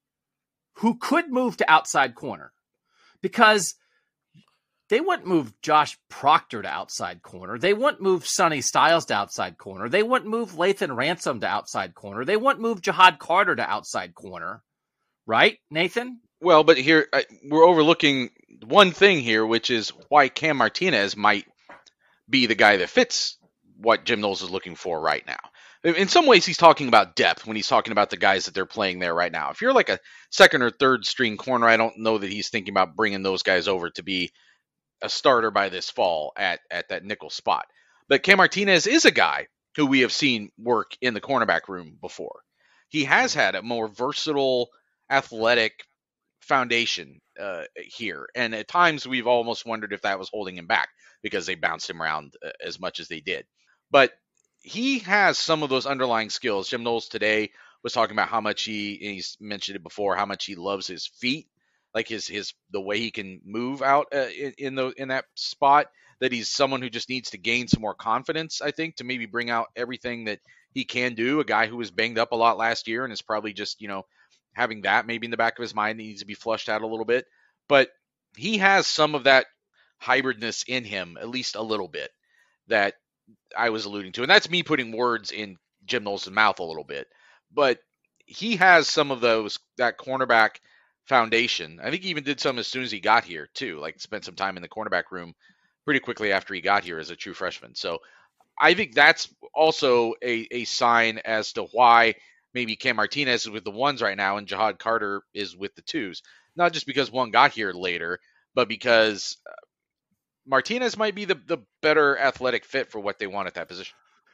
who could move to outside corner? Because they wouldn't move Josh Proctor to outside corner. They wouldn't move Sonny Styles to outside corner. They wouldn't move Lathan Ransom to outside corner. They wouldn't move Jihad Carter to outside corner. Right, Nathan? Well, but here we're overlooking one thing here, which is why Cam Martinez might be the guy that fits what Jim Knowles is looking for right now. In some ways, he's talking about depth when he's talking about the guys that they're playing there right now. If you're like a 2nd or 3rd string corner, I don't know that he's thinking about bringing those guys over to be a starter by this fall at that nickel spot. But Cam Martinez is a guy who we have seen work in the cornerback room before. He has had a more versatile, athletic foundation here. And at times we've almost wondered if that was holding him back because they bounced him around as much as they did. But he has some of those underlying skills. Jim Knowles today was talking about how much he's mentioned it before, how much he loves his feet. Like the way he can move out in that spot, that he's someone who just needs to gain some more confidence, I think, to maybe bring out everything that he can do. A guy who was banged up a lot last year and is probably just, having that maybe in the back of his mind, needs to be flushed out a little bit. But he has some of that hybridness in him, at least a little bit, that I was alluding to. And that's me putting words in Jim Knowles' mouth a little bit. But he has some of that cornerback foundation. I think he even did some as soon as he got here too, like spent some time in the cornerback room pretty quickly after he got here as a true freshman. So I think that's also a sign as to why maybe Cam Martinez is with the 1s right now and Jihad Carter is with the 2s. Not just because one got here later, but because Martinez might be the better athletic fit for what they want at that position.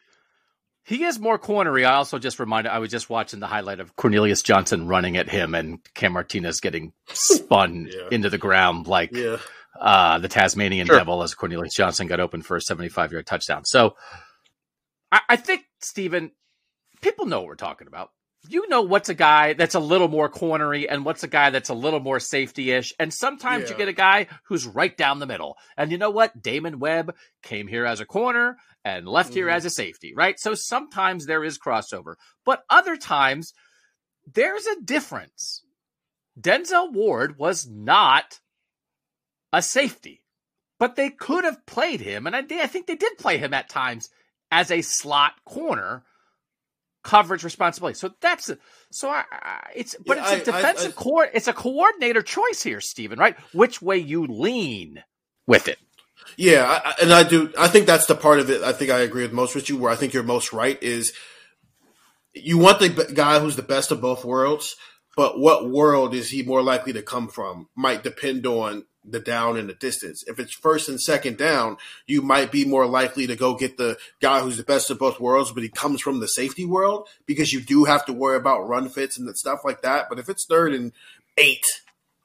He is more cornery. I also just reminded, I was just watching the highlight of Cornelius Johnson running at him and Cam Martinez getting spun into the ground like the Tasmanian Devil as Cornelius Johnson got open for a 75-yard touchdown. So I think, Stephen, people know what we're talking about. You know what's a guy that's a little more cornery and what's a guy that's a little more safety-ish. And sometimes you get a guy who's right down the middle. And you know what? Damon Webb came here as a corner and left here as a safety, right? So sometimes there is crossover. But other times, there's a difference. Denzel Ward was not a safety. But they could have played him, and I think they did play him at times as a slot corner. Coverage responsibility. So it's a defensive core. It's a coordinator choice here, Stephen, right? Which way you lean with it. Yeah. I think that's the part of it. I think I agree with most with you where I think you're most right is you want the guy who's the best of both worlds, but what world is he more likely to come from might depend on the down and the distance. If it's 1st and 2nd down, you might be more likely to go get the guy who's the best of both worlds, but he comes from the safety world because you do have to worry about run fits and stuff like that. But if it's 3rd and 8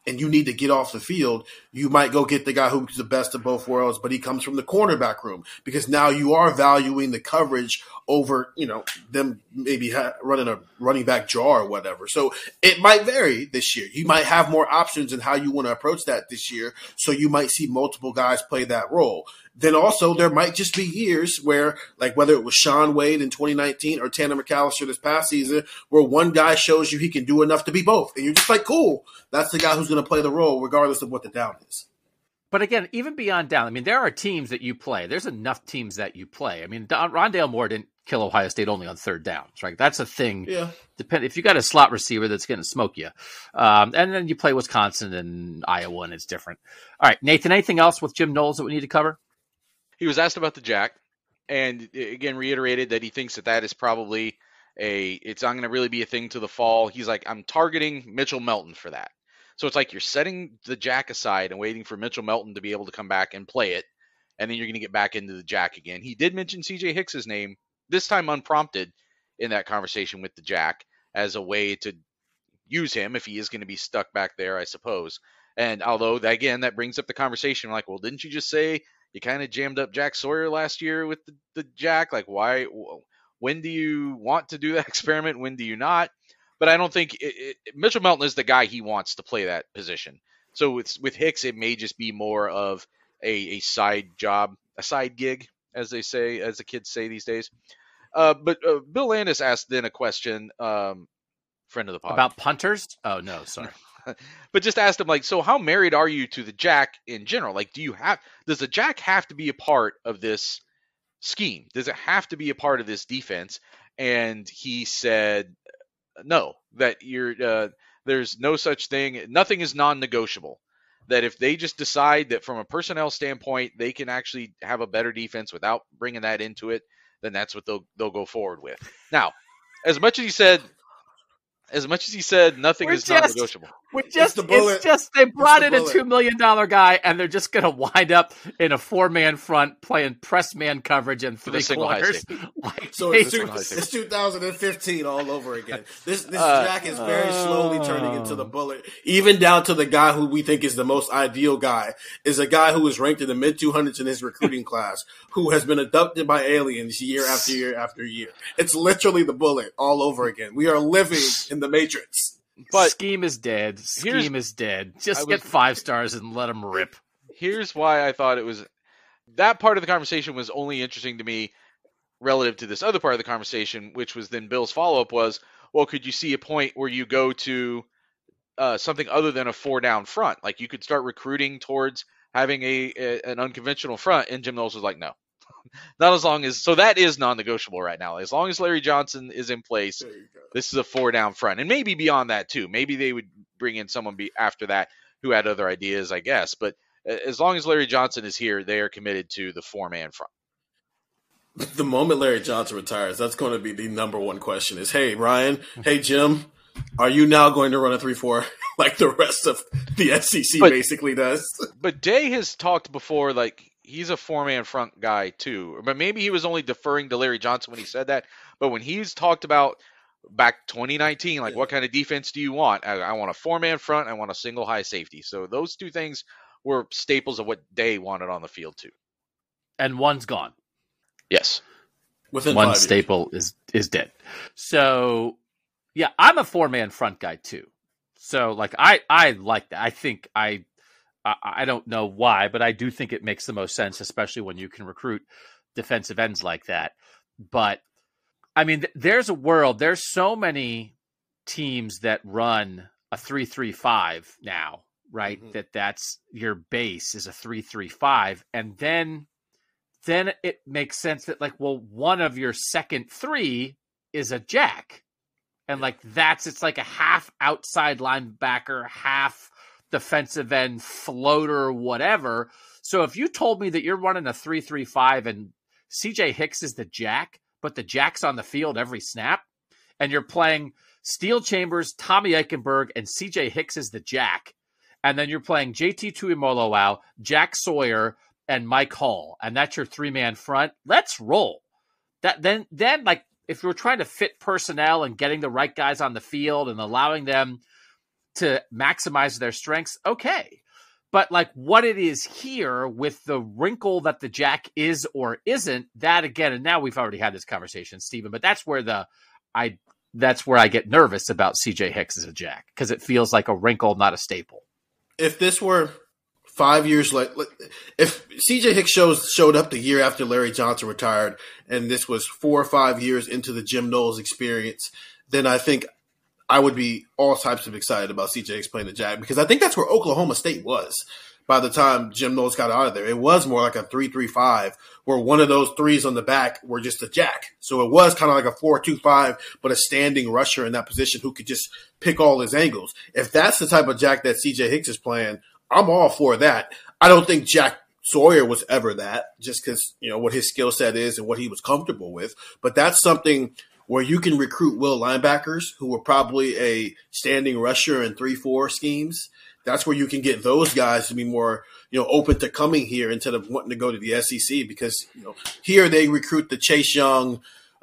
and you need to get off the field, you might go get the guy who's the best of both worlds, but he comes from the cornerback room, because now you are valuing the coverage over, them maybe running a running back jar or whatever. So it might vary this year. You might have more options in how you want to approach that this year. So you might see multiple guys play that role. Then also there might just be years where, like whether it was Sean Wade in 2019 or Tanner McAllister this past season, where one guy shows you he can do enough to be both. And you're just like, cool, that's the guy who's going to play the role regardless of what the down is. But again, even beyond down, I mean, there are teams that you play. There's enough teams that you play. I mean, Rondale Moore didn't kill Ohio State only on third downs, right? That's a thing. Yeah. If you got a slot receiver that's going to smoke you. And then you play Wisconsin and Iowa, and it's different. All right, Nathan, anything else with Jim Knowles that we need to cover? He was asked about the jack, and again reiterated that he thinks that is probably it's not going to really be a thing to the fall. He's like, I'm targeting Mitchell Melton for that. So it's like you're setting the jack aside and waiting for Mitchell Melton to be able to come back and play it, and then you're going to get back into the jack again. He did mention C.J. Hicks's name, this time unprompted, in that conversation with the jack as a way to use him if he is going to be stuck back there, I suppose. And although, again, that brings up the conversation, like, well, didn't you just say you kind of jammed up Jack Sawyer last year with the jack? Like, why? When do you want to do that experiment? When do you not? But I don't think Mitchell Melton is the guy he wants to play that position. So with Hicks, it may just be more of a side job, a side gig, as they say, as the kids say these days. But Bill Landis asked then a question, friend of the pod. About punters? Oh, no, sorry. But just asked him, like, so how married are you to the jack in general? Like, does the jack have to be a part of this scheme? Does it have to be a part of this defense? And he said, no, that there's no such thing. Nothing is non-negotiable. That if they just decide that from a personnel standpoint, they can actually have a better defense without bringing that into it, then that's what they'll go forward with. Now, as much as he said nothing is non-negotiable. It's just they brought in a $2 million guy, and they're just going to wind up in a 4-man front playing press man coverage and 3 corners. So it's 2015 all over again. This jack is very slowly turning into the bullet, even down to the guy who we think is the most ideal guy, is a guy who is ranked in the mid-200s in his recruiting class, who has been abducted by aliens year after year after year. It's literally the bullet all over again. We are living in the Matrix. But scheme is dead. Scheme is dead. Just get 5 stars and let them rip. Here's why I thought that part of the conversation was only interesting to me relative to this other part of the conversation, which was then Bill's follow-up was, well, could you see a point where you go to something other than a 4-down front? Like, you could start recruiting towards having an unconventional front, and Jim Knowles was like, no. Not as long as, so that is non-negotiable right now. As long as Larry Johnson is in place, this is a 4-down front, and maybe beyond that too. Maybe they would bring in someone after that who had other ideas, I guess. But as long as Larry Johnson is here, they are committed to the 4-man front. The moment Larry Johnson retires, that's going to be the number one question: is, hey Ryan, hey Jim, are you now going to run a 3-4 like the rest of the SEC basically does? But Day has talked before, like, he's a 4-man front guy too. But maybe he was only deferring to Larry Johnson when he said that. But when he's talked about back 2019, like, what kind of defense do you want? I want a 4-man front. I want a single high safety. So those two things were staples of what Day wanted on the field too. And one's gone. Yes. Within one 5 years. staple is dead. So yeah, I'm a 4-man front guy too. So like I like that. I think I don't know why, but I do think it makes the most sense, especially when you can recruit defensive ends like that. But I mean, there's so many teams that run a 3-3-5 now, right? Mm-hmm. That's your base is a 3-3-5. And then it makes sense that, like, well, one of your second 3 is a jack. And like, it's like a half outside linebacker, half defensive end, floater, whatever. So if you told me that you're running a 3-3-5 and CJ Hicks is the jack, but the jack's on the field every snap, and you're playing Steel Chambers, Tommy Eichenberg, and CJ Hicks is the jack, and then you're playing JT Tuimoloau, Jack Sawyer, and Mike Hall, and that's your 3-man front, let's roll. That then like, if you're trying to fit personnel and getting the right guys on the field and allowing them to maximize their strengths, okay. But like what it is here with the wrinkle that the Jack is or isn't, that again, and now we've already had this conversation, Stephen, but that's where I get nervous about CJ Hicks as a Jack, because it feels like a wrinkle, not a staple. If this were 5 years if CJ Hicks showed up the year after Larry Johnson retired, and this was 4 or 5 years into the Jim Knowles experience, then I think I would be all types of excited about CJ Hicks playing the Jack, because I think that's where Oklahoma State was by the time Jim Knowles got out of there. It was more like a 3-3-5, where one of those threes on the back were just a Jack. So it was kind of like a 4-2-5, but a standing rusher in that position who could just pick all his angles. If that's the type of Jack that CJ Hicks is playing, I'm all for that. I don't think Jack Sawyer was ever that, just because, what his skill set is and what he was comfortable with. But that's something where you can recruit will linebackers who were probably a standing rusher in 3-4 schemes. That's where you can get those guys to be more, open to coming here instead of wanting to go to the SEC, because, here they recruit the Chase Young,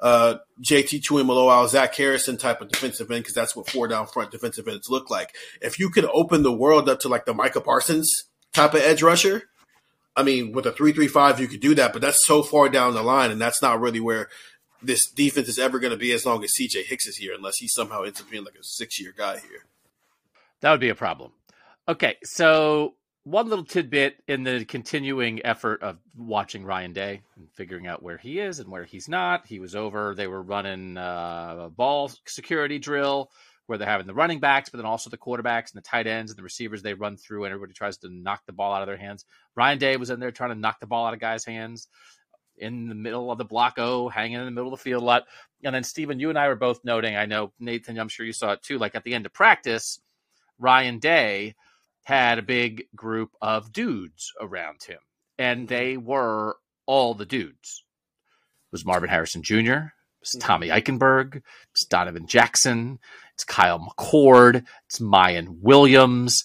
JT Tuimoloau, Zach Harrison type of defensive end, because that's what 4 down front defensive ends look like. If you could open the world up to like the Micah Parsons type of edge rusher, I mean, with a 3-3-5, you could do that, but that's so far down the line, and that's not really where this defense is ever going to be as long as CJ Hicks is here, unless he somehow ends up being like a 6-year guy here. That would be a problem. Okay, so one little tidbit in the continuing effort of watching Ryan Day and figuring out where he is and where he's not. He was over, they were running a ball security drill where they're having the running backs, but then also the quarterbacks and the tight ends and the receivers they run through, and everybody tries to knock the ball out of their hands. Ryan Day was in there trying to knock the ball out of guys' hands in the middle of the block O, hanging in the middle of the field a lot. And then, Stephen, you and I were both noting, I know, Nathan, I'm sure you saw it too, like at the end of practice, Ryan Day had a big group of dudes around him, and they were all the dudes. It was Marvin Harrison Jr., it was Tommy Eichenberg, it's Donovan Jackson, it's Kyle McCord, it's Mayan Williams,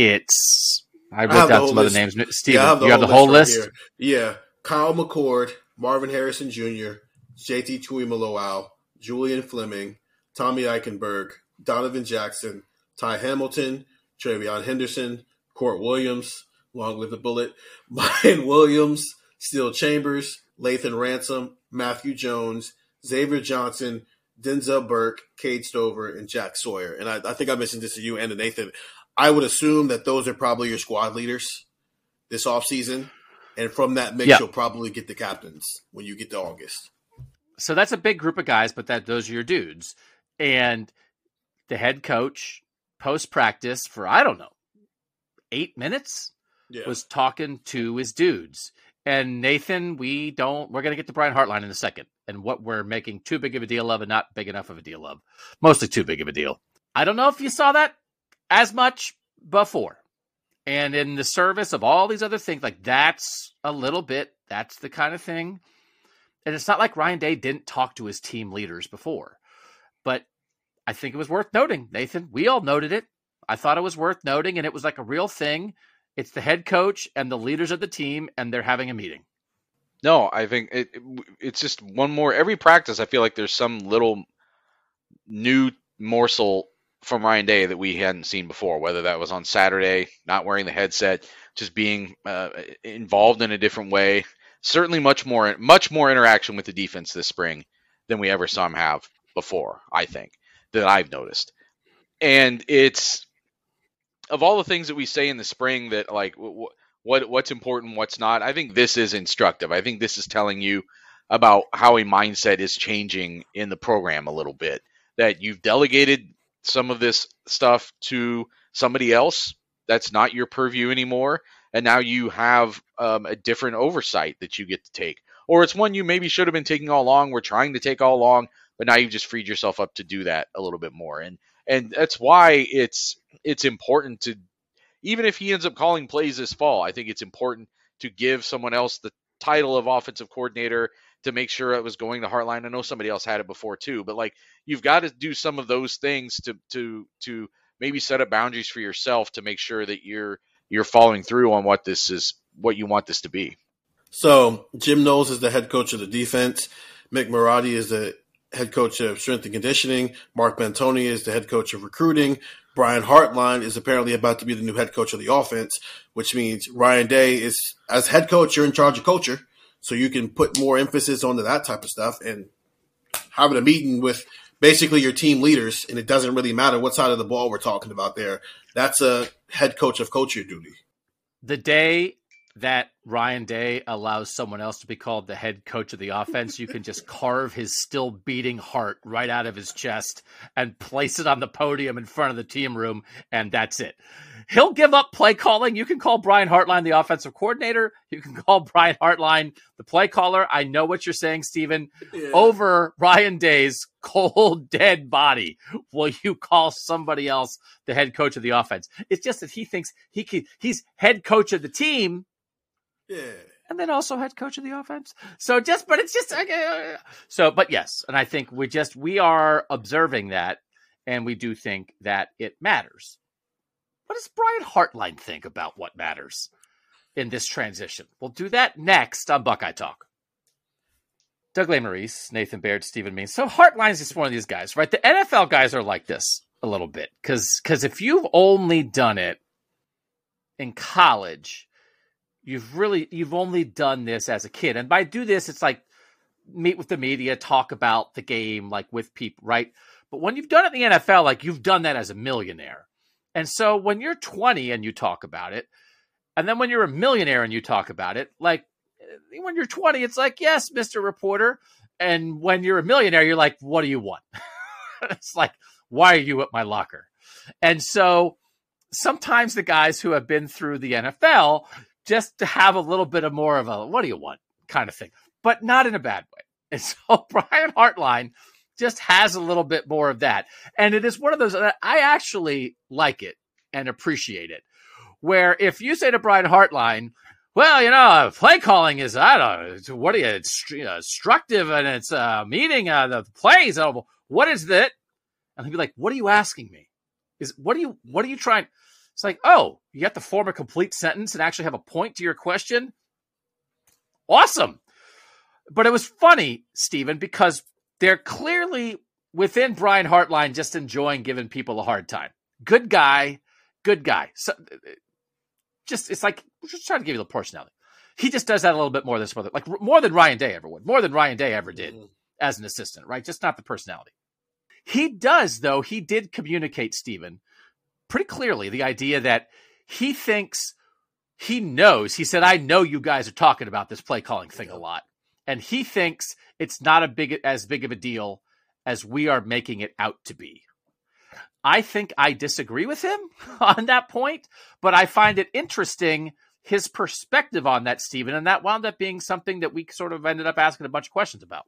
I wrote down some other names. Stephen, you have the whole list? Yeah. Kyle McCord, Marvin Harrison Jr., JT Tuimoloau, Julian Fleming, Tommy Eichenberg, Donovan Jackson, Ty Hamilton, Travion Henderson, Court Williams, long live the bullet, Mayan Williams, Steele Chambers, Lathan Ransom, Matthew Jones, Xavier Johnson, Denzel Burke, Cade Stover, and Jack Sawyer. And I think I mentioned this to you and to Nathan. I would assume that those are probably your squad leaders this offseason. And from that mix, you'll probably get the captains when you get to August. So that's a big group of guys, but those are your dudes. And the head coach, post-practice for, 8 minutes, was talking to his dudes. And Nathan, we're going to get to Brian Hartline in a second, and what we're making too big of a deal of and not big enough of a deal of. Mostly too big of a deal. I don't know if you saw that as much before. And in the service of all these other things, like that's the kind of thing. And it's not like Ryan Day didn't talk to his team leaders before. But I think it was worth noting, Nathan. We all noted it. I thought it was worth noting, and it was like a real thing. It's the head coach and the leaders of the team, and they're having a meeting. No, I think it's just one more. Every practice, I feel like there's some little new morsel from Ryan Day that we hadn't seen before, whether that was on Saturday, not wearing the headset, just being involved in a different way. Certainly much more interaction with the defense this spring than we ever saw him have before, I think, that I've noticed. And it's, of all the things that we say in the spring that like what's important, what's not, I think this is instructive. I think this is telling you about how a mindset is changing in the program a little bit, that you've delegated some of this stuff to somebody else that's not your purview anymore, and now you have a different oversight that you get to take, or it's one you maybe should have been taking all along, we're trying to take all along, but now you've just freed yourself up to do that a little bit more. And that's why it's important to, even if he ends up calling plays this fall, I think it's important to give someone else the title of offensive coordinator to make sure it was going to Hartline. I know somebody else had it before too, but like you've got to do some of those things to maybe set up boundaries for yourself to make sure that you're following through on what you want this to be. So Jim Knowles is the head coach of the defense. Mick Marotti is the head coach of strength and conditioning. Mark Bantoni is the head coach of recruiting. Brian Hartline is apparently about to be the new head coach of the offense, which means Ryan Day is, as head coach, you're in charge of culture. So you can put more emphasis onto that type of stuff, and having a meeting with basically your team leaders, and it doesn't really matter what side of the ball we're talking about there. That's a head coach of culture duty. The day that Ryan Day allows someone else to be called the head coach of the offense, you can just carve his still beating heart right out of his chest and place it on the podium in front of the team room, and that's it. He'll give up play calling. You can call Brian Hartline the offensive coordinator. You can call Brian Hartline the play caller. I know what you're saying, Steven. Yeah. Over Ryan Day's cold, dead body, will you call somebody else the head coach of the offense? It's just that he thinks he's head coach of the team. Yeah. And then also head coach of the offense. But yes. And I think we are observing that, and we do think that it matters. What does Brian Hartline think about what matters in this transition? We'll do that next on Buckeye Talk. Doug Lesmerises, Nathan Baird, Stephen Means. So Hartline's just one of these guys, right? The NFL guys are like this a little bit. Because if you've only done it in college, you've only done this as a kid. And by do this, it's like meet with the media, talk about the game, like with people, right? But when you've done it in the NFL, like you've done that as a millionaire. And so when you're 20 and you talk about it, and then when you're a millionaire and you talk about it, like when you're 20, it's like, yes, Mr. Reporter. And when you're a millionaire, you're like, what do you want? It's like, why are you at my locker? And so sometimes the guys who have been through the NFL just to have a little bit of more of a, what do you want kind of thing, but not in a bad way. And so Brian Hartline just has a little bit more of that. And it is one of those that I actually like it and appreciate it. Where if you say to Brian Hartline, well, play calling is, I don't know, what are you, it's instructive and it's meeting the plays. What is that? And he'll be like, what are you asking me? What are you trying? It's like, oh, you have to form a complete sentence and actually have a point to your question. Awesome. But it was funny, Stephen, because they're clearly within Brian Hartline just enjoying giving people a hard time. Good guy. So it's like, we're just trying to give you the personality. He just does that a little bit more than some other, like more than Ryan Day ever would, more than Ryan Day ever did as an assistant, right? Just not the personality. He did communicate, Stephen, pretty clearly the idea that he thinks he knows. He said, I know you guys are talking about this play calling thing a lot. And he thinks it's not as big of a deal as we are making it out to be. I think I disagree with him on that point, but I find it interesting, his perspective on that, Stephen, and that wound up being something that we sort of ended up asking a bunch of questions about.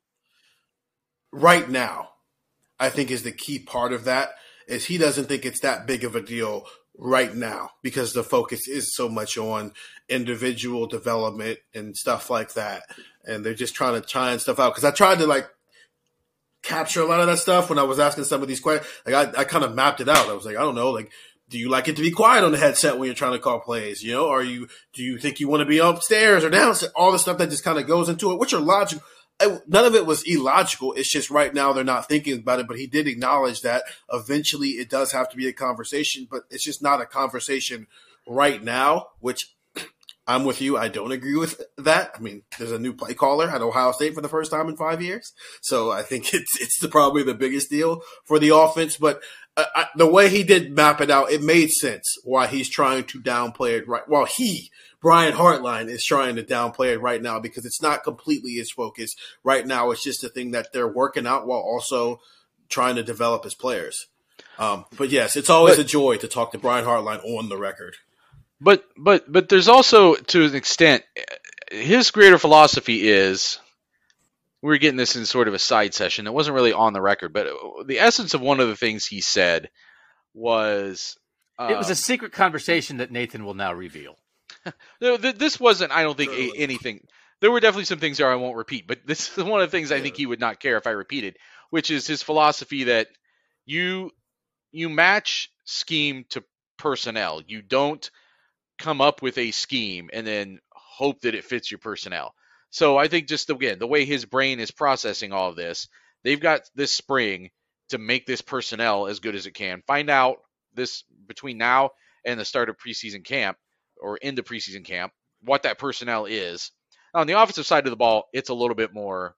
Right now, I think is the key part of that, is he doesn't think it's that big of a deal right now because the focus is so much on individual development and stuff like that. And they're just trying to try stuff out. Because I tried to capture a lot of that stuff when I was asking some of these questions. I kind of mapped it out. I was like, I don't know, do you like it to be quiet on the headset when you're trying to call plays? Do you think you want to be upstairs or downstairs? All the stuff that just kind of goes into it, which are logical. None of it was illogical. It's just right now they're not thinking about it. But he did acknowledge that eventually it does have to be a conversation, but it's just not a conversation right now, which I'm with you. I don't agree with that. I mean, there's a new play caller at Ohio State for the first time in 5 years. So I think it's probably the biggest deal for the offense. But the way he did map it out, it made sense why he's trying to downplay it right. Well, Brian Hartline is trying to downplay it right now because it's not completely his focus right now. It's just a thing that they're working out while also trying to develop his players. But yes, it's always a joy to talk to Brian Hartline on the record. But there's also, to an extent, his greater philosophy is, we were getting this in sort of a side session. It wasn't really on the record, but the essence of one of the things he said was... it was a secret conversation that Nathan will now reveal. No, this wasn't, I don't think, anything. There were definitely some things there I won't repeat, but this is one of the things I think he would not care if I repeated, which is his philosophy that you match scheme to personnel. You don't come up with a scheme and then hope that it fits your personnel. So I think just, again, the way his brain is processing all of this, they've got this spring to make this personnel as good as it can. Find out this between now and the start of preseason camp or into preseason camp, what that personnel is. On the offensive side of the ball, it's a little bit more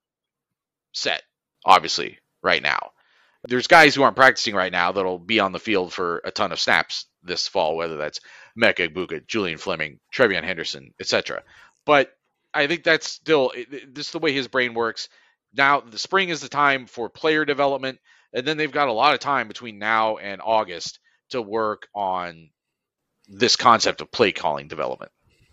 set, obviously, right now. There's guys who aren't practicing right now that'll be on the field for a ton of snaps this fall, whether that's Mecca Egbuka, Julian Fleming, Trevion Henderson, etc. But I think that's still this is the way his brain works. Now, the spring is the time for player development, and then they've got a lot of time between now and August to work on this concept of play calling development.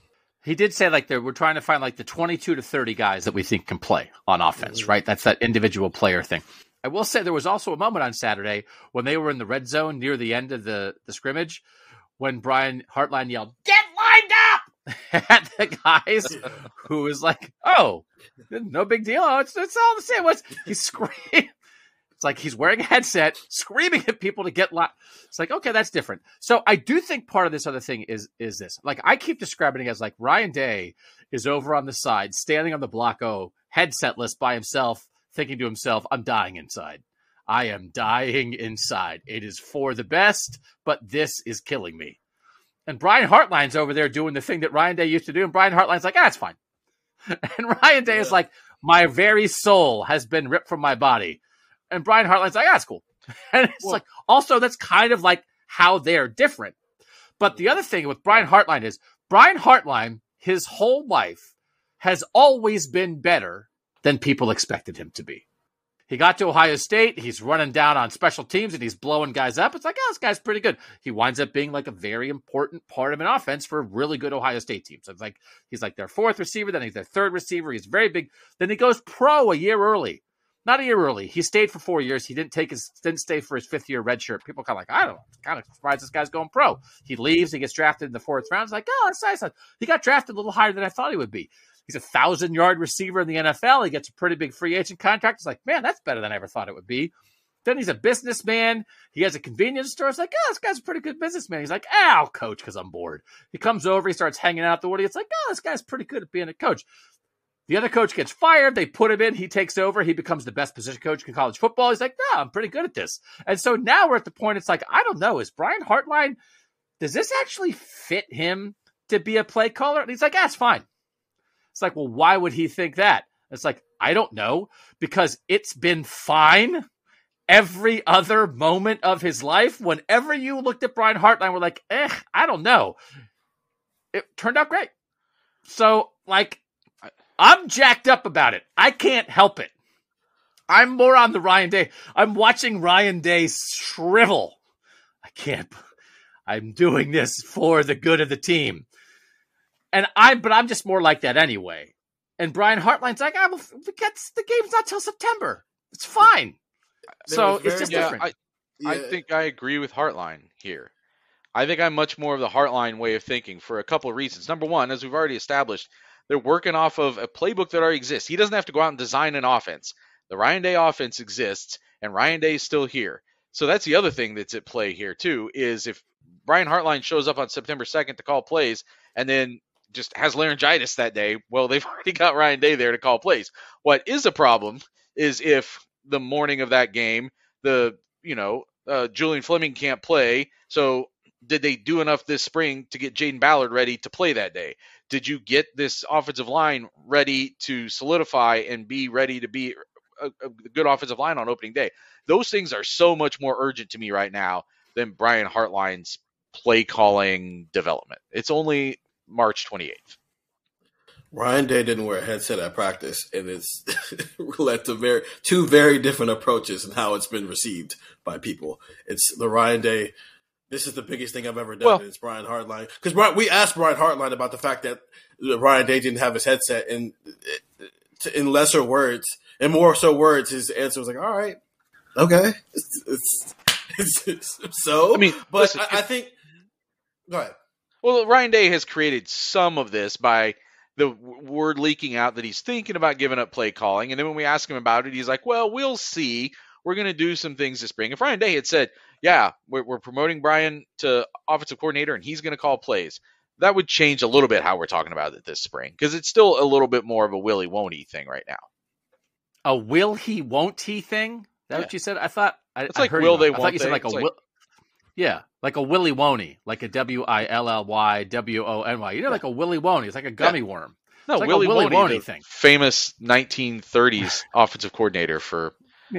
He did say we're trying to find the 22 to 30 guys that we think can play on offense, right? That's that individual player thing. I will say there was also a moment on Saturday when they were in the red zone near the end of the scrimmage when Brian Hartline yelled, "Get lined up!" at the guys who was like, "Oh, no big deal. It's all the same." He's screaming. It's like he's wearing a headset, screaming at people to get loud. It's like, okay, that's different. So I do think part of this other thing is this. I keep describing it as Ryan Day is over on the side, standing on the block O, headsetless by himself, thinking to himself, I'm dying inside. I am dying inside. It is for the best, but this is killing me. And Brian Hartline's over there doing the thing that Ryan Day used to do, and Brian Hartline's like, it's fine. And Ryan Day is like, my very soul has been ripped from my body. And Brian Hartline's like, that's cool. And it's also that's kind of how they're different. But the other thing with Brian Hartline is Brian Hartline, his whole life, has always been better than people expected him to be. He got to Ohio State. He's running down on special teams and he's blowing guys up. It's this guy's pretty good. He winds up being a very important part of an offense for a really good Ohio State team. So it's he's their fourth receiver. Then he's their third receiver. He's very big. Then he goes pro a year early. Not a year early. He stayed for 4 years. He didn't stay for his fifth year red shirt. People kind of I don't know. Kind of surprised this guy's going pro. He leaves. He gets drafted in the fourth round. It's that's nice. He got drafted a little higher than I thought he would be. He's a 1,000-yard receiver in the NFL. He gets a pretty big free agent contract. It's man, that's better than I ever thought it would be. Then he's a businessman. He has a convenience store. It's this guy's a pretty good businessman. He's I'll coach because I'm bored. He comes over. He starts hanging out the woody. It's this guy's pretty good at being a coach. The other coach gets fired. They put him in. He takes over. He becomes the best position coach in college football. He's no, I'm pretty good at this. And so now we're at the point, it's I don't know. Is Brian Hartline, does this actually fit him to be a play caller? And he's it's fine. It's well, why would he think that? It's I don't know, because it's been fine every other moment of his life. Whenever you looked at Brian Hartline, we're I don't know. It turned out great. So, I'm jacked up about it. I can't help it. I'm more on the Ryan Day. I'm watching Ryan Day shrivel. I'm doing this for the good of the team. But I'm just more like that anyway. And Brian Hartline's the game's not till September. It's fine. So it's just different. I think I agree with Hartline here. I think I'm much more of the Hartline way of thinking for a couple of reasons. Number one, as we've already established, they're working off of a playbook that already exists. He doesn't have to go out and design an offense. The Ryan Day offense exists, and Ryan Day is still here. So that's the other thing that's at play here, too, is if Brian Hartline shows up on September 2nd to call plays and then just has laryngitis that day, well, they've already got Ryan Day there to call plays. What is a problem is if the morning of that game, Julian Fleming can't play, so did they do enough this spring to get Jaden Ballard ready to play that day? Did you get this offensive line ready to solidify and be ready to be a good offensive line on opening day? Those things are so much more urgent to me right now than Brian Hartline's play calling development. It's only March 28th. Ryan Day didn't wear a headset at practice, and it's led to two very different approaches in how it's been received by people. It's the Ryan Day, this is the biggest thing I've ever done. Well, it's Brian Hartline. Because we asked Brian Hartline about the fact that Ryan Day didn't have his headset, and in lesser words, and more so words, his answer was all right, okay. So, but listen, I think, go ahead. Well, Ryan Day has created some of this by the word leaking out that he's thinking about giving up play calling. And then when we ask him about it, he's well, we'll see. We're going to do some things this spring. If Ryan Day had said, yeah, we're promoting Brian to offensive coordinator and he's going to call plays, that would change a little bit how we're talking about it this spring, because it's still a little bit more of a will he, won't he thing right now. A will he, won't he thing? Is that what you said? I thought I heard will they, I thought you said a will. Yeah, like a Willy Woney, like a WILLYWONY. Like a Willy Woney. It's like a gummy worm. No, It's like Willy a Willy Woney, Woney the thing. famous 1930s offensive coordinator for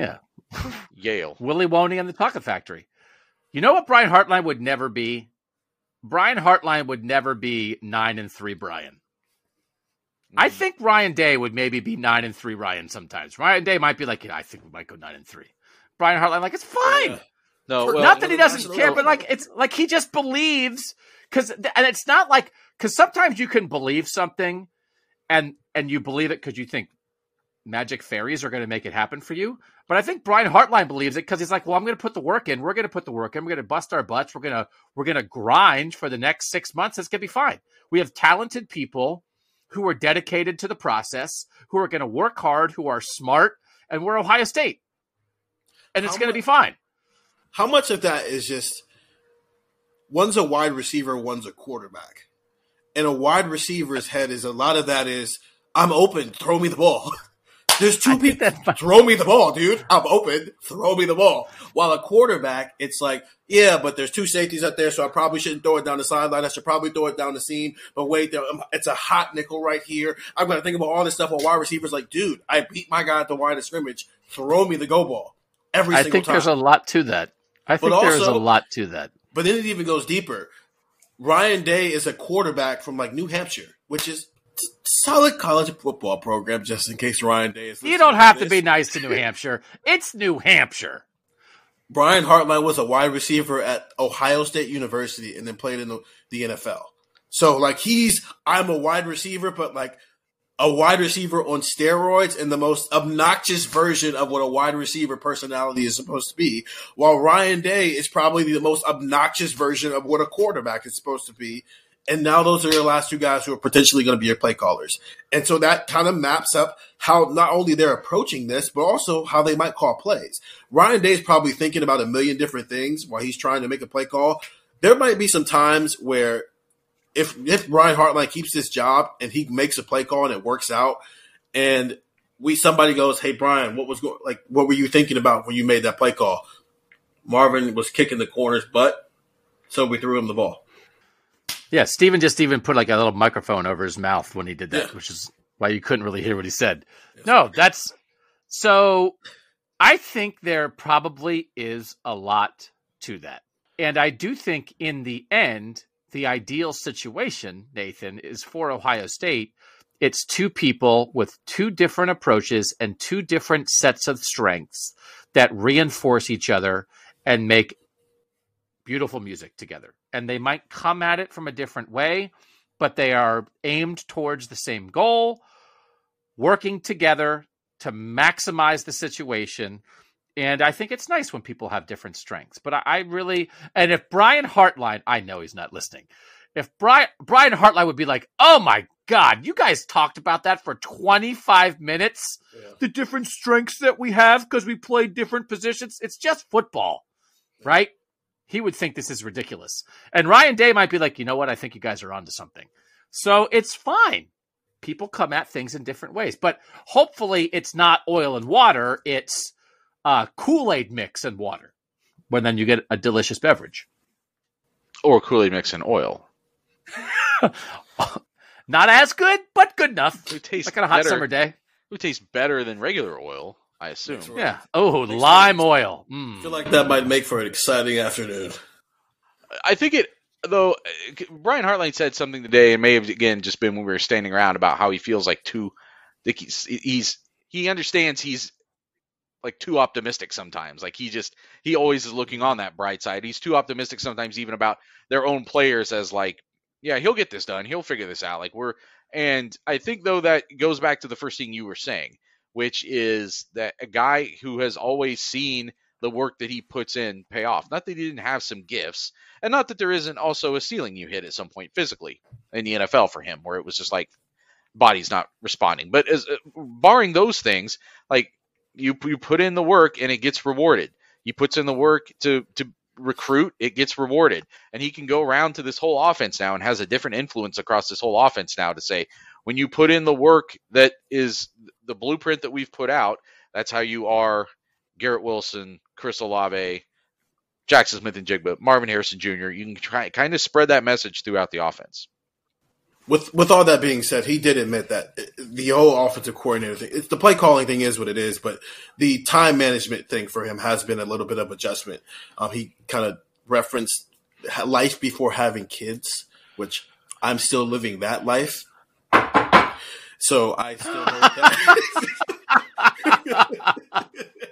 Yale. Willy Woney and the Chocolate Factory. You know what Brian Hartline would never be? Brian Hartline would never be 9-3 Brian. I think Ryan Day would maybe be 9-3 Ryan sometimes. Ryan Day might be like, I think we might go 9-3. Brian Hartline, like, it's fine. No, Well, Not that he doesn't care, but like it's like he just believes and it's not like because sometimes you can believe something and you believe it because you think magic fairies are going to make it happen for you. But I think Brian Hartline believes it because he's like, well, I'm going to put the work in. We're going to put the work in. We're going to bust our butts. We're going to grind for the next 6 months. It's going to be fine. We have talented people who are dedicated to the process, who are going to work hard, who are smart, and we're Ohio State, and it's going to be fine. How much of that is just one's a wide receiver, one's a quarterback? And a wide receiver's head is a lot of that is, I'm open, throw me the ball. There's two people, throw me the ball, dude. I'm open, throw me the ball. While a quarterback, it's like, yeah, but there's two safeties up there, so I probably shouldn't throw it down the sideline. I should probably throw it down the seam. But wait, it's a hot nickel right here. I'm going to think about all this stuff. While wide receivers like, dude, I beat my guy at the line of scrimmage. Throw me the go ball every single time. I think there's a lot to that. But then it even goes deeper. Ryan Day is a quarterback from like New Hampshire, which is a solid college football program, just in case Ryan Day is listening. You don't have to be nice to New Hampshire. It's New Hampshire. Brian Hartline was a wide receiver at Ohio State University and then played in the NFL. So like I'm a wide receiver, but like a wide receiver on steroids and the most obnoxious version of what a wide receiver personality is supposed to be, while Ryan Day is probably the most obnoxious version of what a quarterback is supposed to be. And now those are your last two guys who are potentially going to be your play callers. And so that kind of maps up how not only they're approaching this, but also how they might call plays. Ryan Day is probably thinking about a million different things while he's trying to make a play call. There might be some times where if Brian Hartline keeps this job and he makes a play call and it works out, and somebody goes, "Hey Brian, what were you thinking about when you made that play call?" Marvin was kicking the corner's butt, so we threw him the ball. Yeah, Steven just even put like a little microphone over his mouth when he did that, which is why you couldn't really hear what he said. No, so I think there probably is a lot to that. And I do think in the end, the ideal situation, Nathan, is for Ohio State. It's two people with two different approaches and two different sets of strengths that reinforce each other and make beautiful music together. And they might come at it from a different way, but they are aimed towards the same goal, working together to maximize the situation. And I think it's nice when people have different strengths. But and if Brian Hartline, I know he's not listening. If Brian Hartline would be like, oh my God, you guys talked about that for 25 minutes, the different strengths that we have because we play different positions. It's just football, right? He would think this is ridiculous. And Ryan Day might be like, you know what? I think you guys are onto something. So it's fine. People come at things in different ways. But hopefully it's not oil and water. It's Kool-Aid mix and water. When then you get a delicious beverage. Or Kool-Aid mix and oil. Not as good, but good enough. It tastes like on a hot summer day. It would taste better than regular oil, I assume. Right. Yeah. Oh, lime oil. I feel like that might make for an exciting afternoon. I think though, Brian Hartline said something today, and may have, again, just been when we were standing around, about how he feels like he understands he's like too optimistic sometimes. Like he always is looking on that bright side. He's too optimistic sometimes, even about their own players, as like, yeah, he'll get this done. He'll figure this out. And I think though that goes back to the first thing you were saying, which is that a guy who has always seen the work that he puts in pay off. Not that he didn't have some gifts, and not that there isn't also a ceiling you hit at some point physically in the NFL for him, where it was just like body's not responding. But barring those things, like you put in the work and it gets rewarded. He puts in the work to recruit, it gets rewarded. And he can go around to this whole offense now and has a different influence across this whole offense now to say, when you put in the work that is the blueprint that we've put out, that's how you are Garrett Wilson, Chris Olave, Jackson Smith-Njigba, Marvin Harrison Jr. You can kind of spread that message throughout the offense. With all that being said, he did admit that the whole offensive coordinator thing, the play calling thing is what it is, but the time management thing for him has been a little bit of adjustment. He kind of referenced life before having kids, which I'm still living that life. So I still know that.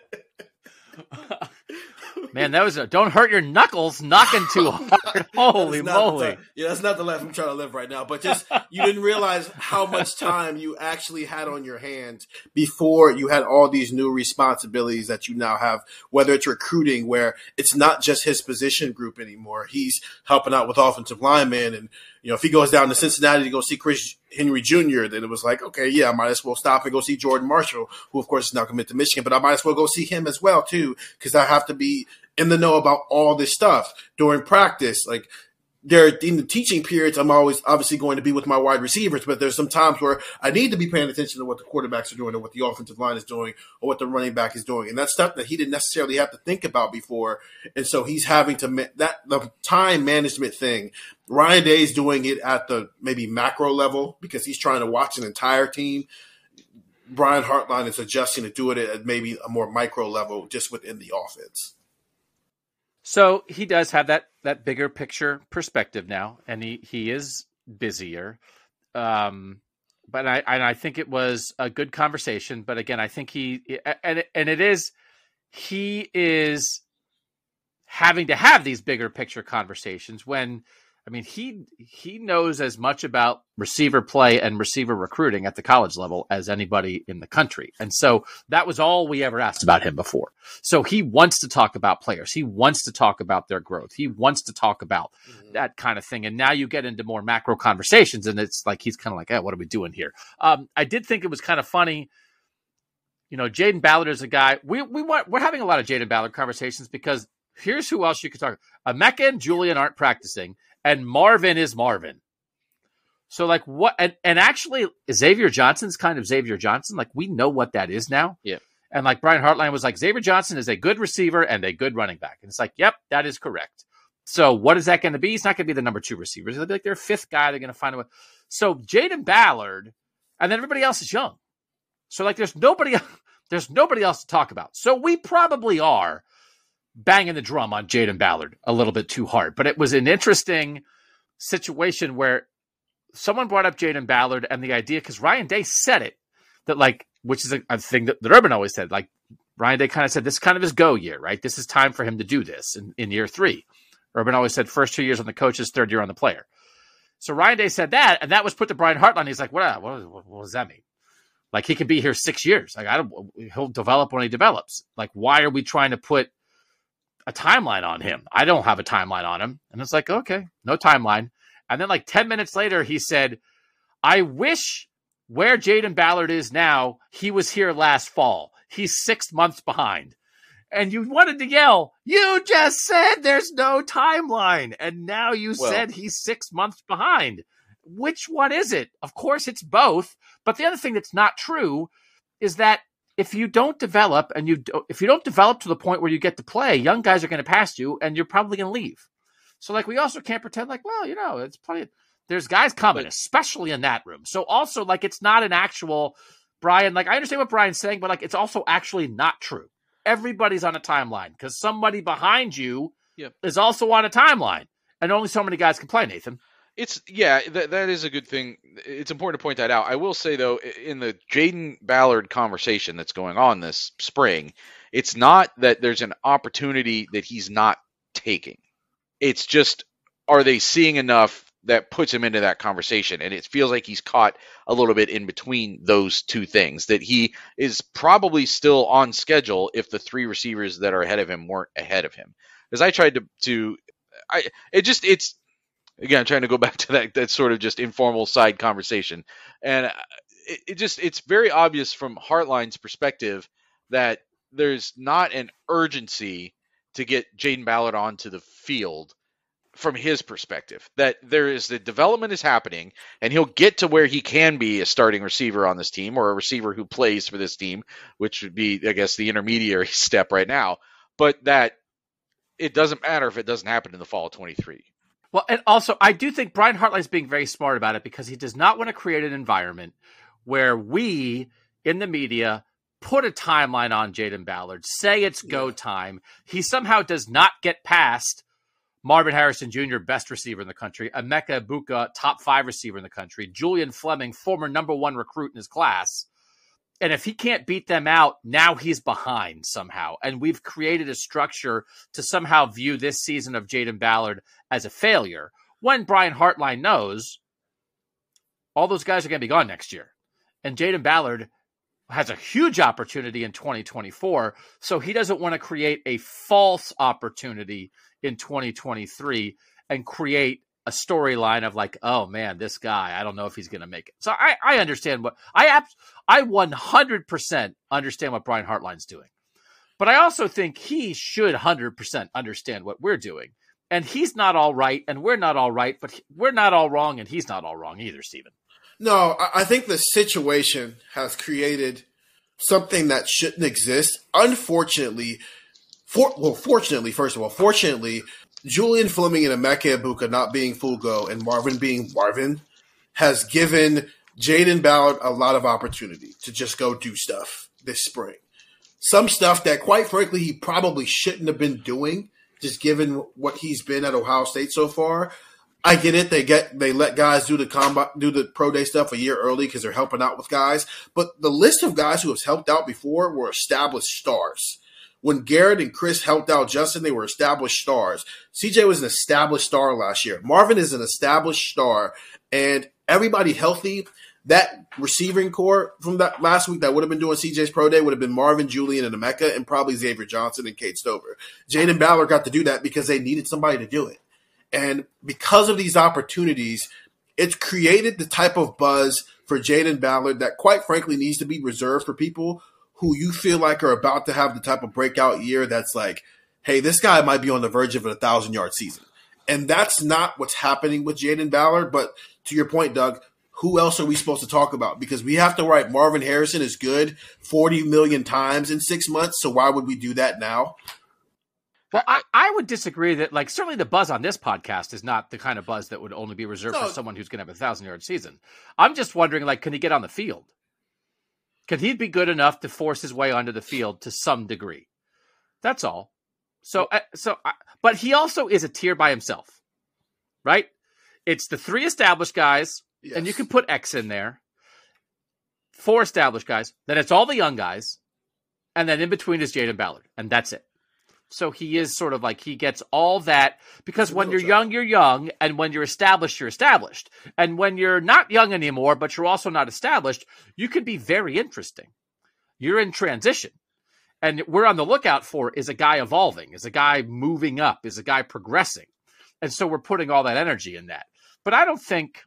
Man, that was don't hurt your knuckles knocking too hard. Holy moly. That's not the life I'm trying to live right now. But just, you didn't realize how much time you actually had on your hands before you had all these new responsibilities that you now have, whether it's recruiting, where it's not just his position group anymore. He's helping out with offensive linemen. And, if he goes down to Cincinnati to go see Chris Henry Jr., then it was like, okay, yeah, I might as well stop and go see Jordan Marshall, who, of course, is now committed to Michigan, but I might as well go see him as well, too, because I have to be in the know about all this stuff during practice. Like, in the teaching periods, I'm always obviously going to be with my wide receivers, but there's some times where I need to be paying attention to what the quarterbacks are doing or what the offensive line is doing or what the running back is doing. And that's stuff that he didn't necessarily have to think about before. And so he's having to the time management thing. Ryan Day's doing it at the maybe macro level because he's trying to watch an entire team. Brian Hartline is adjusting to do it at maybe a more micro level just within the offense. So he does have that bigger picture perspective now, and he is busier. But I think it was a good conversation. But again, I think he is having to have these bigger picture conversations when, I mean, he knows as much about receiver play and receiver recruiting at the college level as anybody in the country. And so that was all we ever asked about him before. So he wants to talk about players. He wants to talk about their growth. He wants to talk about that kind of thing. And now you get into more macro conversations and it's like, he's kind of like, what are we doing here? I did think it was kind of funny. Jaden Ballard is a guy we're having a lot of Jaden Ballard conversations because here's who else you could talk about. Emeka and Julian aren't practicing. And Marvin is Marvin. So like what? And actually Xavier Johnson's kind of Xavier Johnson. Like we know what that is now. Yeah. And like Brian Hartline was like, Xavier Johnson is a good receiver and a good running back. And it's like, yep, that is correct. So what is that going to be? He's not going to be the number 2 receiver. He'll be like their 5th guy. They're going to find a way. So Jaden Ballard, and then everybody else is young. So like there's nobody else to talk about. So we probably are banging the drum on Jaden Ballard a little bit too hard. But it was an interesting situation where someone brought up Jaden Ballard and the idea, because Ryan Day said it, that like, which is a thing that Urban always said, like Ryan Day kind of said, this is kind of his go year, right? This is time for him to do this in year 3. Urban always said first 2 years on the coaches, 3rd year on the player. So Ryan Day said that, and that was put to Brian Hartline. He's like, what does that mean? Like he could be here 6 years. Like he'll develop when he develops. Like, why are we trying to put a timeline on him? I don't have a timeline on him. And it's like, okay, no timeline. And then like 10 minutes later, he said, I wish where Jaden Ballard is now, he was here last fall. He's 6 months behind. And you wanted to yell, you just said there's no timeline. And now you said he's 6 months behind. Which one is it? Of course it's both. But the other thing that's not true is that if you don't develop if you don't develop to the point where you get to play, young guys are going to pass you and you're probably going to leave. So like, we also can't pretend like, well, it's plenty. There's guys coming, especially in that room. So also like, it's not an actual Brian. Like I understand what Brian's saying, but like, it's also actually not true. Everybody's on a timeline because somebody behind you is also on a timeline and only so many guys can play, Nathan. That is a good thing. It's important to point that out. I will say, though, in the Jaden Ballard conversation that's going on this spring, it's not that there's an opportunity that he's not taking. It's just, are they seeing enough that puts him into that conversation? And it feels like he's caught a little bit in between those two things, that he is probably still on schedule if the 3 receivers that are ahead of him weren't ahead of him. Because I tried it's again, trying to go back to that sort of just informal side conversation. And it's very obvious from Hartline's perspective that there's not an urgency to get Jaden Ballard onto the field from his perspective, that the development is happening and he'll get to where he can be a starting receiver on this team or a receiver who plays for this team, which would be, I guess, the intermediary step right now. But that it doesn't matter if it doesn't happen in the fall of 23. Well, and also, I do think Brian Hartline's being very smart about it because he does not want to create an environment where we, in the media, put a timeline on Jayden Ballard, say it's go time. He somehow does not get past Marvin Harrison Jr., best receiver in the country, Emeka Egbuka, top 5 receiver in the country, Julian Fleming, former #1 recruit in his class. And if he can't beat them out, now he's behind somehow. And we've created a structure to somehow view this season of Jayden Ballard as a failure, when Brian Hartline knows all those guys are going to be gone next year. And Jayden Ballard has a huge opportunity in 2024, so he doesn't want to create a false opportunity in 2023 and create a storyline of like, oh man, this guy, I don't know if he's going to make it. So I understand what I 100% understand what Brian Hartline's doing, but I also think he should 100% understand what we're doing. And he's not all right, and we're not all right, but we're not all wrong, and he's not all wrong either, Stephen. No, I think the situation has created something that shouldn't exist. Unfortunately, fortunately, Julian Fleming and Emeka Egbuka not being full go and Marvin being Marvin has given Jayden Ballard a lot of opportunity to just go do stuff this spring. Some stuff that, quite frankly, he probably shouldn't have been doing, just given what he's been at Ohio State so far. I get it. They let guys do the pro day stuff a year early because they're helping out with guys. But the list of guys who have helped out before were established stars. When Garrett and Chris helped out Justin, they were established stars. CJ was an established star last year. Marvin is an established star. And everybody healthy, that receiving core from that last week that would have been doing CJ's pro day would have been Marvin, Julian, and Emeka, and probably Xavier Johnson and Cade Stover. Jayden Ballard got to do that because they needed somebody to do it. And because of these opportunities, it's created the type of buzz for Jayden Ballard that, quite frankly, needs to be reserved for people who you feel like are about to have the type of breakout year that's like, hey, this guy might be on the verge of a 1,000-yard season. And that's not what's happening with Jayden Ballard. But to your point, Doug, who else are we supposed to talk about? Because we have to write Marvin Harrison is good 40 million times in 6 months, so why would we do that now? Well, I would disagree that, like, certainly the buzz on this podcast is not the kind of buzz that would only be reserved for someone who's going to have a 1,000-yard season. I'm just wondering, like, can he get on the field? Can he be good enough to force his way onto the field to some degree? That's all. But he also is a tier by himself, right? It's the 3 established guys, yes, and you can put X in there. 4 established guys. Then it's all the young guys. And then in between is Jayden Ballard. And that's it. So he is sort of like, he gets all that, because when you're young, you're young. And when you're established, you're established. And when you're not young anymore, but you're also not established, you can be very interesting. You're in transition. And we're on the lookout for is a guy evolving, is a guy moving up, is a guy progressing. And so we're putting all that energy in that. But I don't think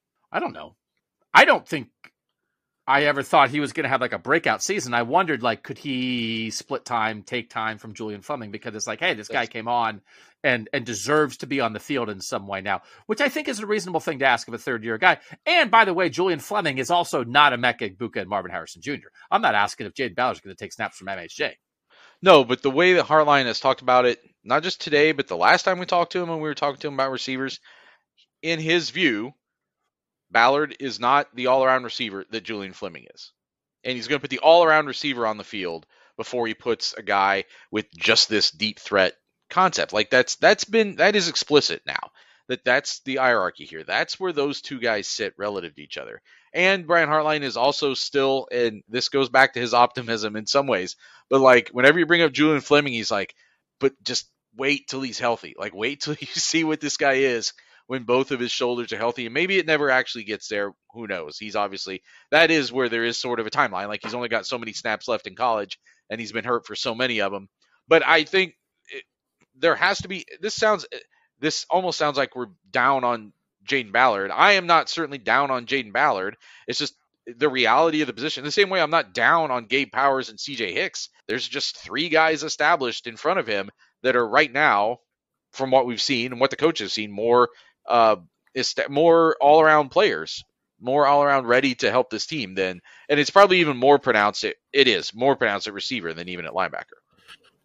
I ever thought he was going to have like a breakout season. I wondered, like, could he take time from Julian Fleming? Because it's like, hey, this guy came on and deserves to be on the field in some way now, which I think is a reasonable thing to ask of a third-year guy. And by the way, Julian Fleming is also not Emeka Egbuka and Marvin Harrison Jr. I'm not asking if Jayden Ballard is going to take snaps from MHJ. No, but the way that Hartline has talked about it, not just today, but the last time we talked to him when we were talking to him about receivers, in his view, Ballard is not the all-around receiver that Julian Fleming is. And he's going to put the all-around receiver on the field before he puts a guy with just this deep threat concept. Like that is explicit now. That's the hierarchy here. That's where those two guys sit relative to each other. And Brian Hartline is also still, and this goes back to his optimism in some ways, but like whenever you bring up Julian Fleming, he's like, but just wait till he's healthy. Like wait till you see what this guy is when both of his shoulders are healthy. And maybe it never actually gets there. Who knows? He's obviously, that is where there is sort of a timeline. Like he's only got so many snaps left in college and he's been hurt for so many of them. But I think there has to be, this almost sounds like we're down on Jayden Ballard. I am not certainly down on Jayden Ballard. It's just the reality of the position. The same way I'm not down on Gabe Powers and CJ Hicks. There's just 3 guys established in front of him that are right now, from what we've seen and what the coaches have seen, more all-around players, more all-around ready to help this team and it's probably even more pronounced. It is more pronounced at receiver than even at linebacker.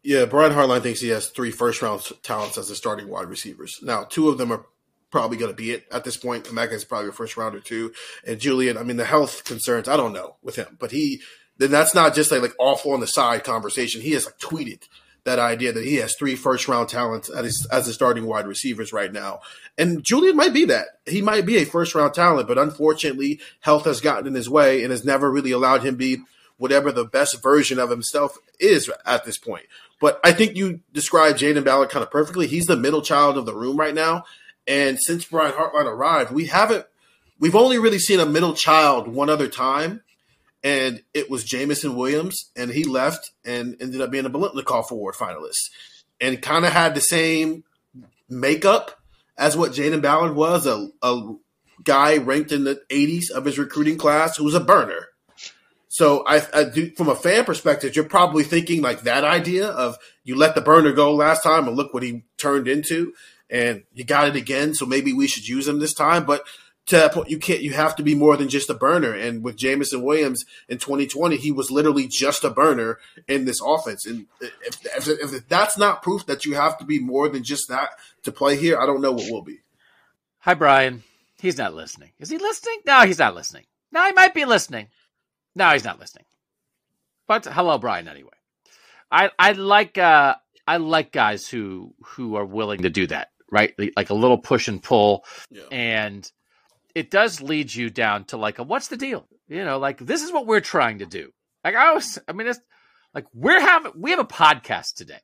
Yeah, Brian Hartline thinks he has 3 first-round talents as the starting wide receivers. Now, 2 of them are probably going to be it at this point. Emeka is probably a first rounder too. And Julian, I mean, the health concerns, I don't know with him. But then that's not just like awful on the side conversation. He has tweeted that idea that he has 3 first-round talents as the starting wide receivers right now. And Julian might be that. He might be a first-round talent, but unfortunately, health has gotten in his way and has never really allowed him to be whatever the best version of himself is at this point. But I think you described Jayden Ballard kind of perfectly. He's the middle child of the room right now. And since Brian Hartline arrived, we've only really seen a middle child one other time, and it was Jameson Williams, and he left and ended up being a Biletnikoff Award finalist, and kind of had the same makeup as what Jayden Ballard was, a guy ranked in the 80s of his recruiting class who was a burner. So I do, from a fan perspective, you're probably thinking that idea of you let the burner go last time and look what he turned into, and you got it again. So maybe we should use him this time. But to that point, you have to be more than just a burner. And with Jameson Williams in 2020, he was literally just a burner in this offense. And if that's not proof that you have to be more than just that to play here, I don't know what will be. Hi, Brian. He's not listening. Is he listening? No, he's not listening. No, he might be listening. No, he's not listening. But hello, Brian. Anyway, I like guys who are willing to do that, right? Like a little push and pull, yeah. And it does lead you down to what's the deal? This is what we're trying to do. It's we have a podcast today,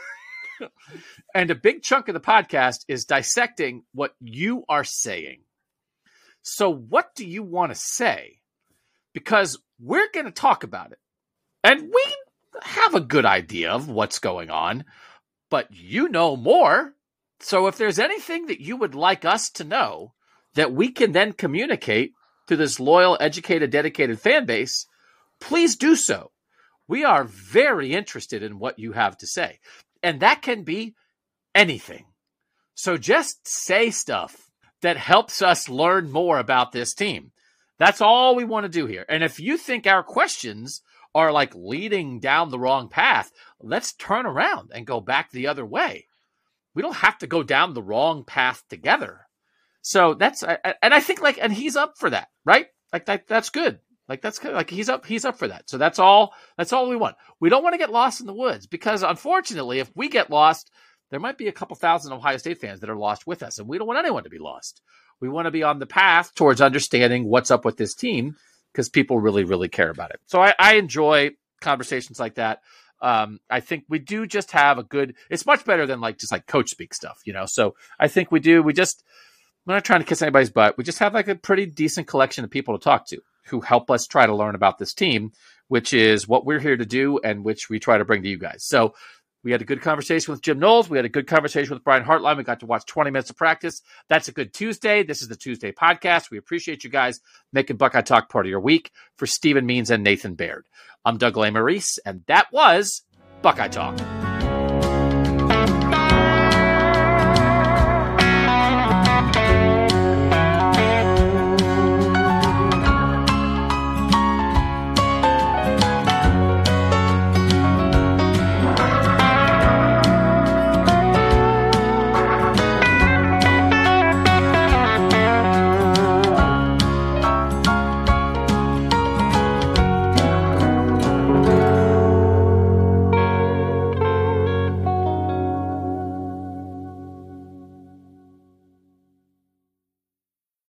and a big chunk of the podcast is dissecting what you are saying. So, what do you want to say? Because we're going to talk about it. And we have a good idea of what's going on, but you know more. So if there's anything that you would like us to know that we can then communicate to this loyal, educated, dedicated fan base, please do so. We are very interested in what you have to say. And that can be anything. So just say stuff that helps us learn more about this team. That's all we want to do here. And if you think our questions are leading down the wrong path, let's turn around and go back the other way. We don't have to go down the wrong path together. So that's, and I think and he's up for that, right? That's good. That's good. He's up for that. So that's all we want. We don't want to get lost in the woods, because unfortunately, if we get lost, there might be a couple thousand Ohio State fans that are lost with us, and we don't want anyone to be lost. We want to be on the path towards understanding what's up with this team, because people really, really care about it. So I enjoy conversations like that. I think we do just have it's much better than just coach speak stuff, So I think we do. I'm not trying to kiss anybody's butt. We just have a pretty decent collection of people to talk to who help us try to learn about this team, which is what we're here to do and which we try to bring to you guys. So we had a good conversation with Jim Knowles. We had a good conversation with Brian Hartline. We got to watch 20 minutes of practice. That's a good Tuesday. This is the Tuesday podcast. We appreciate you guys making Buckeye Talk part of your week. For Stephen Means and Nathan Baird, I'm Doug Lesmerises, and that was Buckeye Talk.